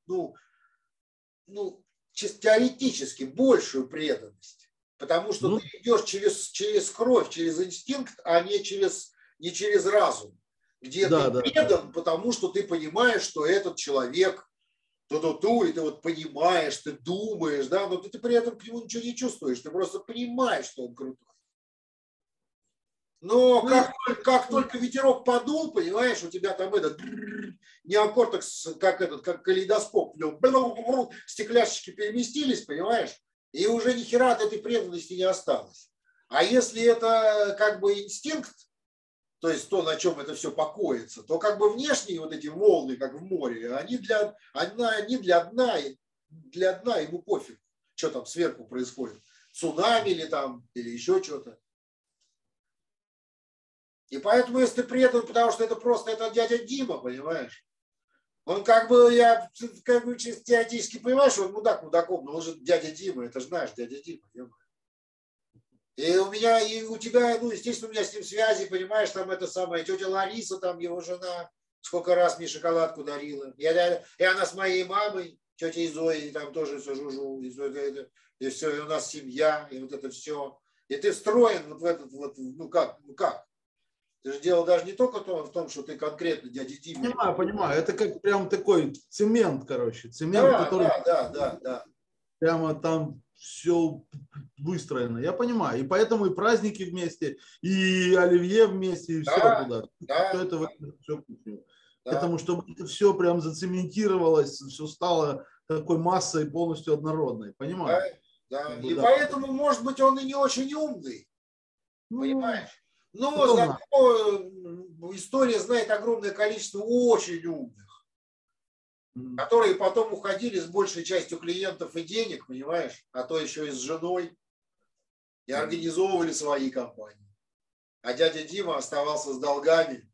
чисто теоретически большую преданность. Потому что ты идешь через кровь, через инстинкт, а не через разум. Где ты предан, потому что ты понимаешь, что этот человек ту-ту-ту, и ты вот понимаешь, ты думаешь, да, но ты при этом к нему ничего не чувствуешь, ты просто понимаешь, что он крутой. Но как только ветерок подул, понимаешь, у тебя там этот неокортекс, как калейдоскоп, стекляшечки переместились, понимаешь, и уже ни хера от этой преданности не осталось. А если это как бы инстинкт, то есть то, на чем это все покоится, то как бы внешние вот эти волны, как в море, они для дна, ему пофиг, что там сверху происходит. Цунами или еще что-то. И поэтому, если ты предан, потому что это дядя Дима, понимаешь? Он я чисто теоретически понимаю, что он мудак мудаком, но он же дядя Дима, это же знаешь, дядя Дима. И у меня, и у тебя, естественно, у меня с ним связи, понимаешь, там это самое, тетя Лариса, там его жена, сколько раз мне шоколадку дарила. И она с моей мамой, тетей Зоей, там тоже все жужу, и все, и у нас семья, и вот это все. И ты встроен вот в этот вот, как? Ты же дело даже не только в том, что ты конкретно дядя Дима. Понимаю. Это как прям такой цемент, короче. Цемент, который... Да. Прямо там все выстроено. Я понимаю. И поэтому и праздники вместе, и оливье вместе, и все туда. Все это все кухню. Потому что это все прям зацементировалось, все стало такой массой полностью однородной. Понимаю? Да. И поэтому, может быть, он и не очень умный. Понимаешь? Но зато история знает огромное количество очень умных, которые потом уходили с большей частью клиентов и денег, понимаешь, а то еще и с женой, и организовывали свои компании. А дядя Дима оставался с долгами.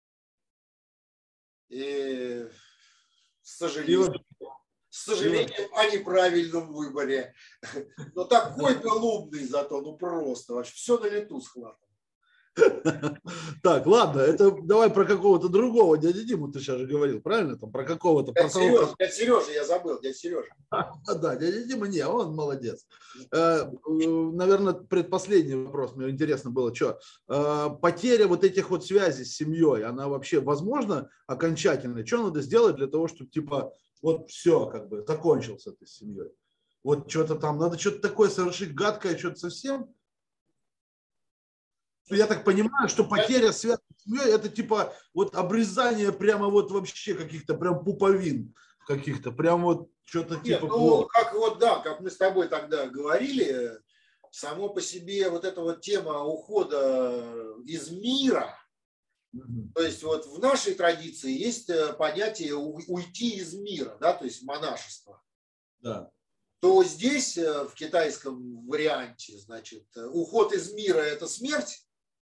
И с сожалением о неправильном выборе. Но такой был умный зато, просто вообще все на лету схватывал. Так, ладно, это давай про какого-то другого дядю Диму ты сейчас же говорил, правильно? Там про какого-то... Дядя Сережа, я забыл, дядя Сережа. Да, дядя Дима, он молодец. Наверное, предпоследний вопрос, мне интересно было, что потеря вот этих вот связей с семьей, она вообще возможна окончательно? Что надо сделать для того, чтобы типа вот все, как бы закончился ты с семьей? Вот что-то там, надо что-то такое совершить гадкое, что-то совсем... Я так понимаю, что потеря связи с семьей это типа вот обрезание прямо вот вообще каких-то прям пуповин каких-то, прям вот что-то типа... как мы с тобой тогда говорили, само по себе вот эта вот тема ухода из мира, то есть вот в нашей традиции есть понятие уйти из мира, да, то есть монашество. Да. То здесь в китайском варианте, значит, уход из мира – это смерть,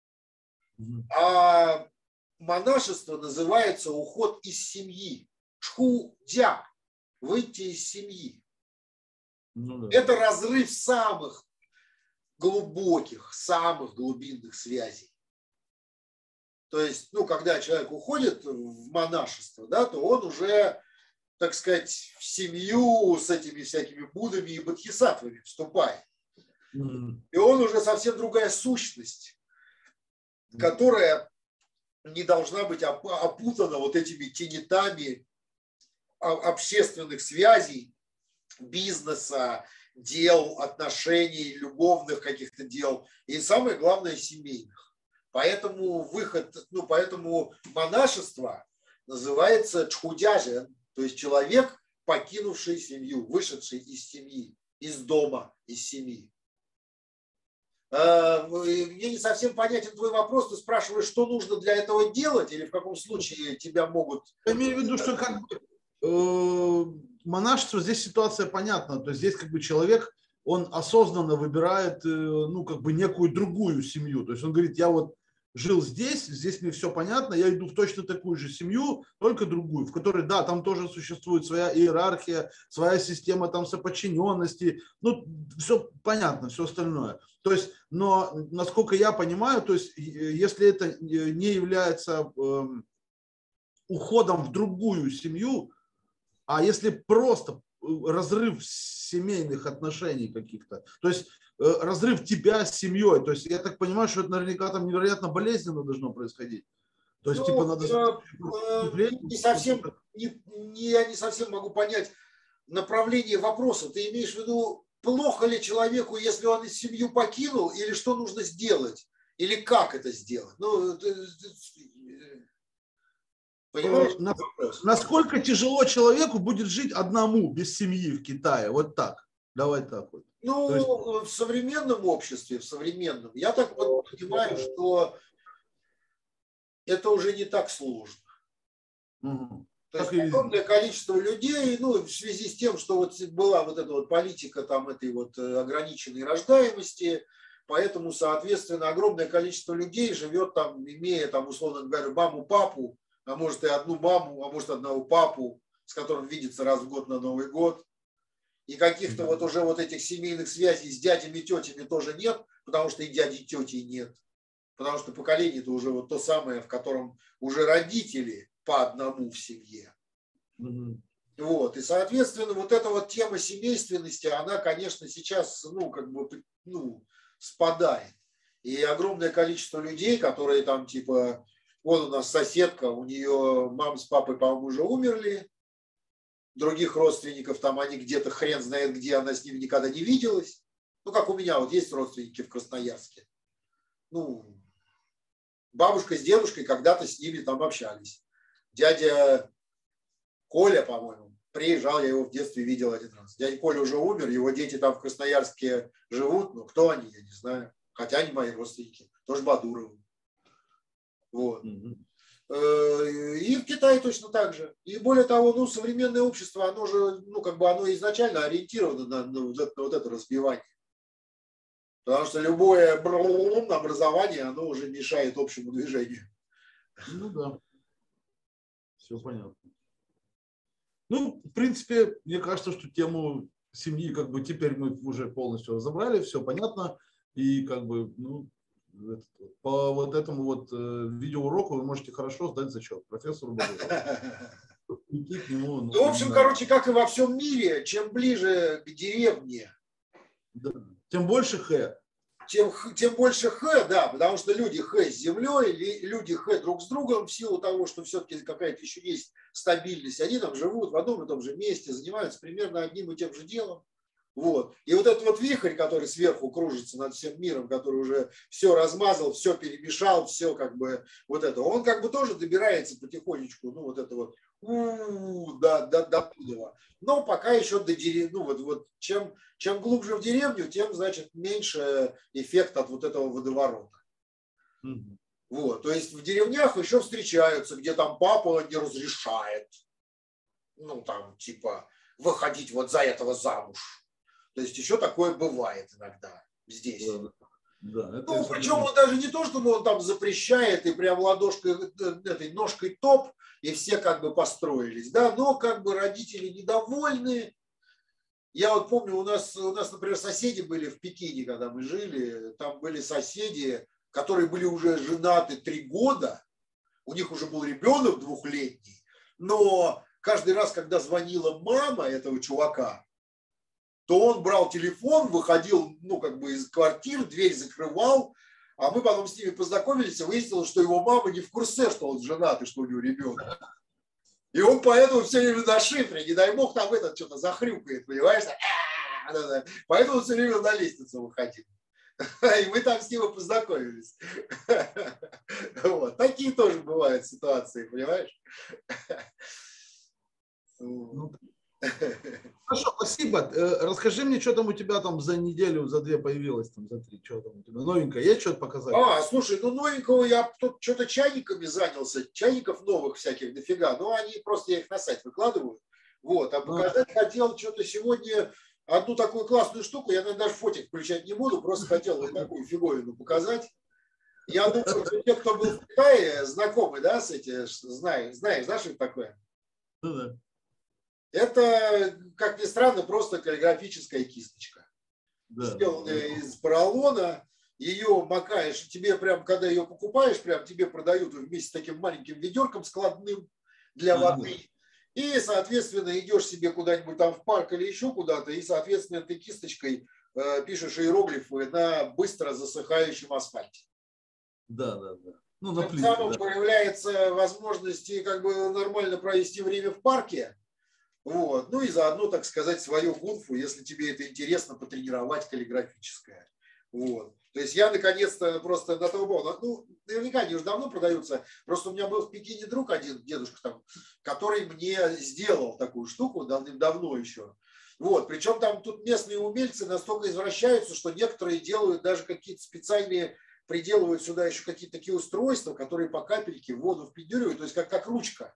а монашество называется уход из семьи. Чхудя. Выйти из семьи. Это разрыв самых глубоких, самых глубинных связей. То есть, когда человек уходит в монашество, да, то он уже, так сказать, в семью с этими всякими буддами и бодхисаттвами вступает. И он уже совсем другая сущность, которая не должна быть опутана вот этими тенетами общественных связей, бизнеса, дел, отношений, любовных каких-то дел и, самое главное, семейных. Поэтому поэтому монашество называется чхудяжен, то есть человек, покинувший семью, вышедший из семьи, из дома, из семьи. Мне не совсем понятен твой вопрос. Ты спрашиваешь, что нужно для этого делать, или в каком случае тебя могут... Я имею в виду, что как бы монашество, здесь ситуация понятна. То есть здесь как бы человек он осознанно выбирает, ну, как бы некую другую семью. То есть он говорит, я вот жил здесь, здесь мне все понятно, я иду в точно такую же семью, только другую, в которой, да, там тоже существует своя иерархия, своя система там соподчиненности, ну, все понятно, все остальное. То есть, но, насколько я понимаю, то есть, если это не является уходом в другую семью, а если просто разрыв семейных отношений каких-то, то есть разрыв тебя с семьей, то есть я так понимаю, что это наверняка там невероятно болезненно должно происходить. То есть типа Ну, надо... не совсем, я не совсем могу понять направление вопроса. Ты имеешь в виду, плохо ли человеку, если он семью покинул, или что нужно сделать, или как это сделать? Ну, понимаешь? Насколько тяжело человеку будет жить одному, без семьи в Китае? Вот так. Давай так вот. Ну, есть... в современном обществе, в современном, я так понимаю, что это уже не так сложно. Угу. То есть огромное количество людей, ну, в связи с тем, что вот была вот эта вот политика там этой вот ограниченной рождаемости, поэтому, соответственно, огромное количество людей живет там, имея там, условно говоря, маму-папу, а может и одну маму, а может одного папу, с которым видится раз в год на Новый год. И каких-то вот уже вот этих семейных связей с дядями и тетями тоже нет, потому что и дяди, и тети нет. Потому что поколение это уже вот то самое, в котором уже родители по одному в семье. Вот. И, соответственно, вот эта вот тема семейственности, она, конечно, сейчас, ну, как бы, ну, спадает. И огромное количество людей, которые там, типа, вот у нас соседка, у нее мама с папой, по-моему, уже умерли, других родственников там, они где-то хрен знает где, она с ними никогда не виделась. Ну, как у меня, вот есть родственники в Красноярске. Ну, бабушка с дедушкой когда-то с ними там общались. Дядя Коля, по-моему, приезжал, я его в детстве видел один раз. Дядя Коля уже умер, его дети там в Красноярске живут, но кто они, я не знаю. Хотя они мои родственники, тоже Бадуровы. Вот. И в Китае точно так же. И более того, ну, современное общество, оно же, ну, как бы оно изначально ориентировано на вот это разбивание. Потому что любое образование, оно уже мешает общему движению. Ну да. Все понятно. Ну, в принципе, мне кажется, что тему семьи как бы теперь мы уже полностью разобрали, все понятно. И как бы, ну, по вот этому вот видеоуроку вы можете хорошо сдать зачет профессору Бадурову. Ну, в общем, короче, как и во всем мире, чем ближе к деревне, тем больше х. Тем больше х, да, потому что люди х с землей, люди х друг с другом в силу того, что все-таки какая-то еще есть стабильность. Они там живут в одном и том же месте, занимаются примерно одним и тем же делом. Вот. И вот этот вот вихрь, который сверху кружится над всем миром, который уже все размазал, все перемешал, все как бы вот это, он как бы тоже добирается потихонечку, ну вот это вот до туда. Но пока еще до деревни, ну вот чем глубже в деревню, тем, значит, меньше эффект от вот этого водоворота. Вот. То есть в деревнях еще встречаются, где там папа не разрешает, ну там типа выходить вот за этого замуж. То есть еще такое бывает иногда здесь. Да, ну, причем он даже не то, чтобы он там запрещает и прям ладошкой, этой ножкой топ, и все как бы построились, да, но как бы родители недовольны. Я вот помню, у нас, например, соседи были в Пекине, когда мы жили, там были соседи, которые были уже женаты 3 года, у них уже был ребенок 2-летний, но каждый раз, когда звонила мама этого чувака, то он брал телефон, выходил, ну, как бы из квартиры, дверь закрывал, а мы потом с ними познакомились, и выяснилось, что его мама не в курсе, что он женат и что у него ребенок. И он поэтому все время на шифре, не дай бог там этот что-то захрюкает, понимаешь? Поэтому он все время на лестницу выходил. И мы там с ним познакомились. Вот. Такие тоже бывают ситуации, понимаешь? Хорошо, спасибо. Расскажи мне, что там у тебя там за неделю, за 2 появилось, там, за 3, что там у тебя новенькое, есть что-то показать? Слушай, ну новенького я тут что-то чайниками занялся, чайников новых всяких дофига, но они просто, я их на сайт выкладываю. Вот, а показать хотел что-то сегодня, одну такую классную штуку, я даже фотик включать не буду, просто хотел и такую фиговину показать. Я думаю, что те, кто был в Китае, знакомы, да, с этим, знаешь, да, что это такое? Ну, да. Это, как ни странно, просто каллиграфическая кисточка. Да, Сделанная из поролона, ее макаешь, тебе прям, когда ее покупаешь, прям тебе продают вместе с таким маленьким ведерком складным для воды. И, соответственно, идешь себе куда-нибудь там в парк или еще куда-то, и, соответственно, ты кисточкой пишешь иероглифы на быстро засыхающем асфальте. Да. Ну, на Тем плитке, самым да. появляется возможность как бы нормально провести время в парке. Вот. Ну и заодно, так сказать, свою гунфу, если тебе это интересно, потренировать каллиграфическое. Вот. То есть я наконец-то просто на того, ну, наверняка они уже давно продаются, просто у меня был в Пекине друг один, дедушка там, который мне сделал такую штуку давным-давно еще. Вот. Причем там тут местные умельцы настолько извращаются, что некоторые делают даже какие-то специальные, приделывают сюда еще какие-то такие устройства, которые по капельке воду впендюривают, то есть как ручка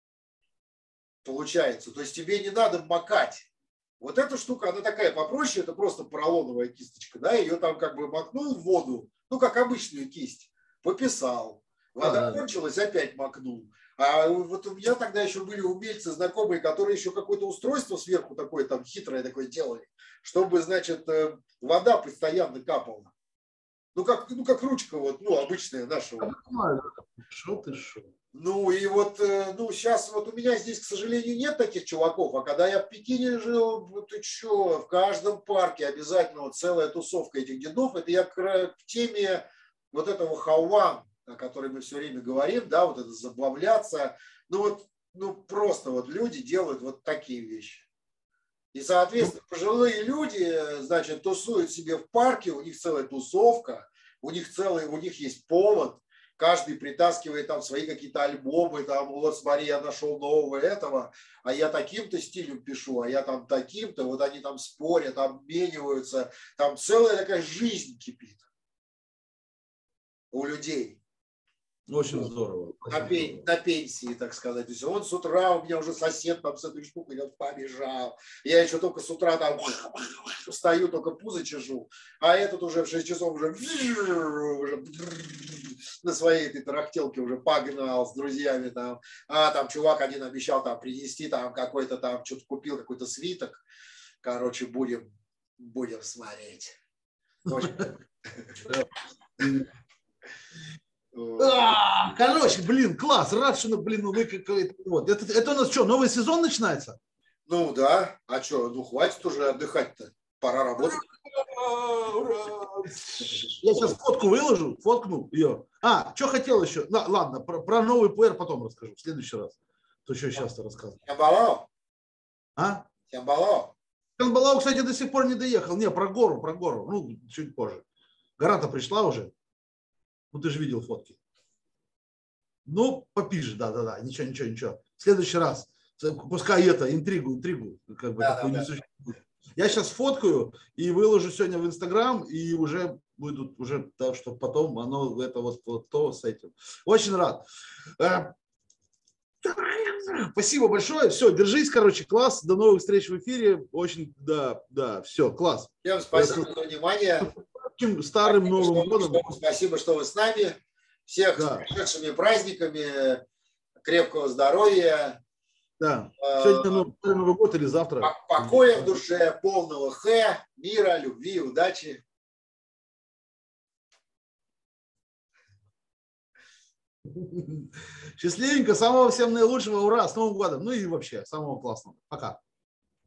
получается. То есть тебе не надо макать. Вот эта штука, она такая попроще, это просто поролоновая кисточка, да, ее там как бы макнул в воду, ну, как обычную кисть, пописал. Вода кончилась, опять макнул. А вот у меня тогда еще были умельцы, знакомые, которые еще какое-то устройство сверху такое там хитрое такое делали, чтобы, значит, вода постоянно капала. Ну, как ручка вот, ну, обычная наша. Шо ты шо? Ну и вот, ну сейчас вот у меня здесь, к сожалению, нет таких чуваков, а когда я в Пекине жил, вот ты что, в каждом парке обязательно вот целая тусовка этих дедов, это я к теме вот этого хауан, о которой мы все время говорим, да, вот это забавляться, ну вот, ну просто вот люди делают вот такие вещи. И, соответственно, пожилые люди, значит, тусуют себе в парке, у них целая тусовка, у них есть повод, каждый притаскивает там свои какие-то альбомы, там, вот смотри, я нашел нового этого, а я таким-то стилем пишу, а я там таким-то, вот они там спорят, обмениваются, там целая такая жизнь кипит у людей. Очень здорово. На пенсии, так сказать. То есть он с утра, у меня уже сосед там с этой штукой побежал. Я еще только с утра там встаю, только пузо чешу. А этот уже в 6 часов уже на своей этой тарахтелке уже погнал с друзьями там. А там чувак один обещал там принести там какой-то там, что-то купил, какой-то свиток. Короче, будем смотреть. Короче, блин, класс, рад, что, блин, вы какой-то... Вот. Это у нас что, новый сезон начинается? Ну да, а что, ну хватит уже отдыхать-то, пора работать. Я сейчас фоткну ее. Что хотел еще? Ладно, про новый PR потом расскажу, в следующий раз. То что сейчас-то рассказывал. Ямбалао? А? Ямбалао? Ямбалао, кстати, до сих пор не доехал. Не, про гору. Ну, чуть позже. Гора-то пришла уже. Ну, ты же видел фотки. Ну, попизже, да. Ничего. В следующий раз. Пускай интригу. Как бы такую не существует. Я сейчас фоткаю и выложу сегодня в Инстаграм, и уже будут так, что потом оно это вот то с этим. Очень рад. Спасибо большое. Все, держись, короче, класс. До новых встреч в эфире. Очень, да, все, класс. Всем спасибо за внимание. Старым Новым годом. Спасибо, что вы с нами. Всех с прошедшими праздниками. Крепкого здоровья. Да. Сегодня Новый год или завтра. Покоя в душе, полного мира, любви, удачи. Счастливенько, самого всем наилучшего, ура, с Новым годом. Ну и вообще, самого классного. Пока.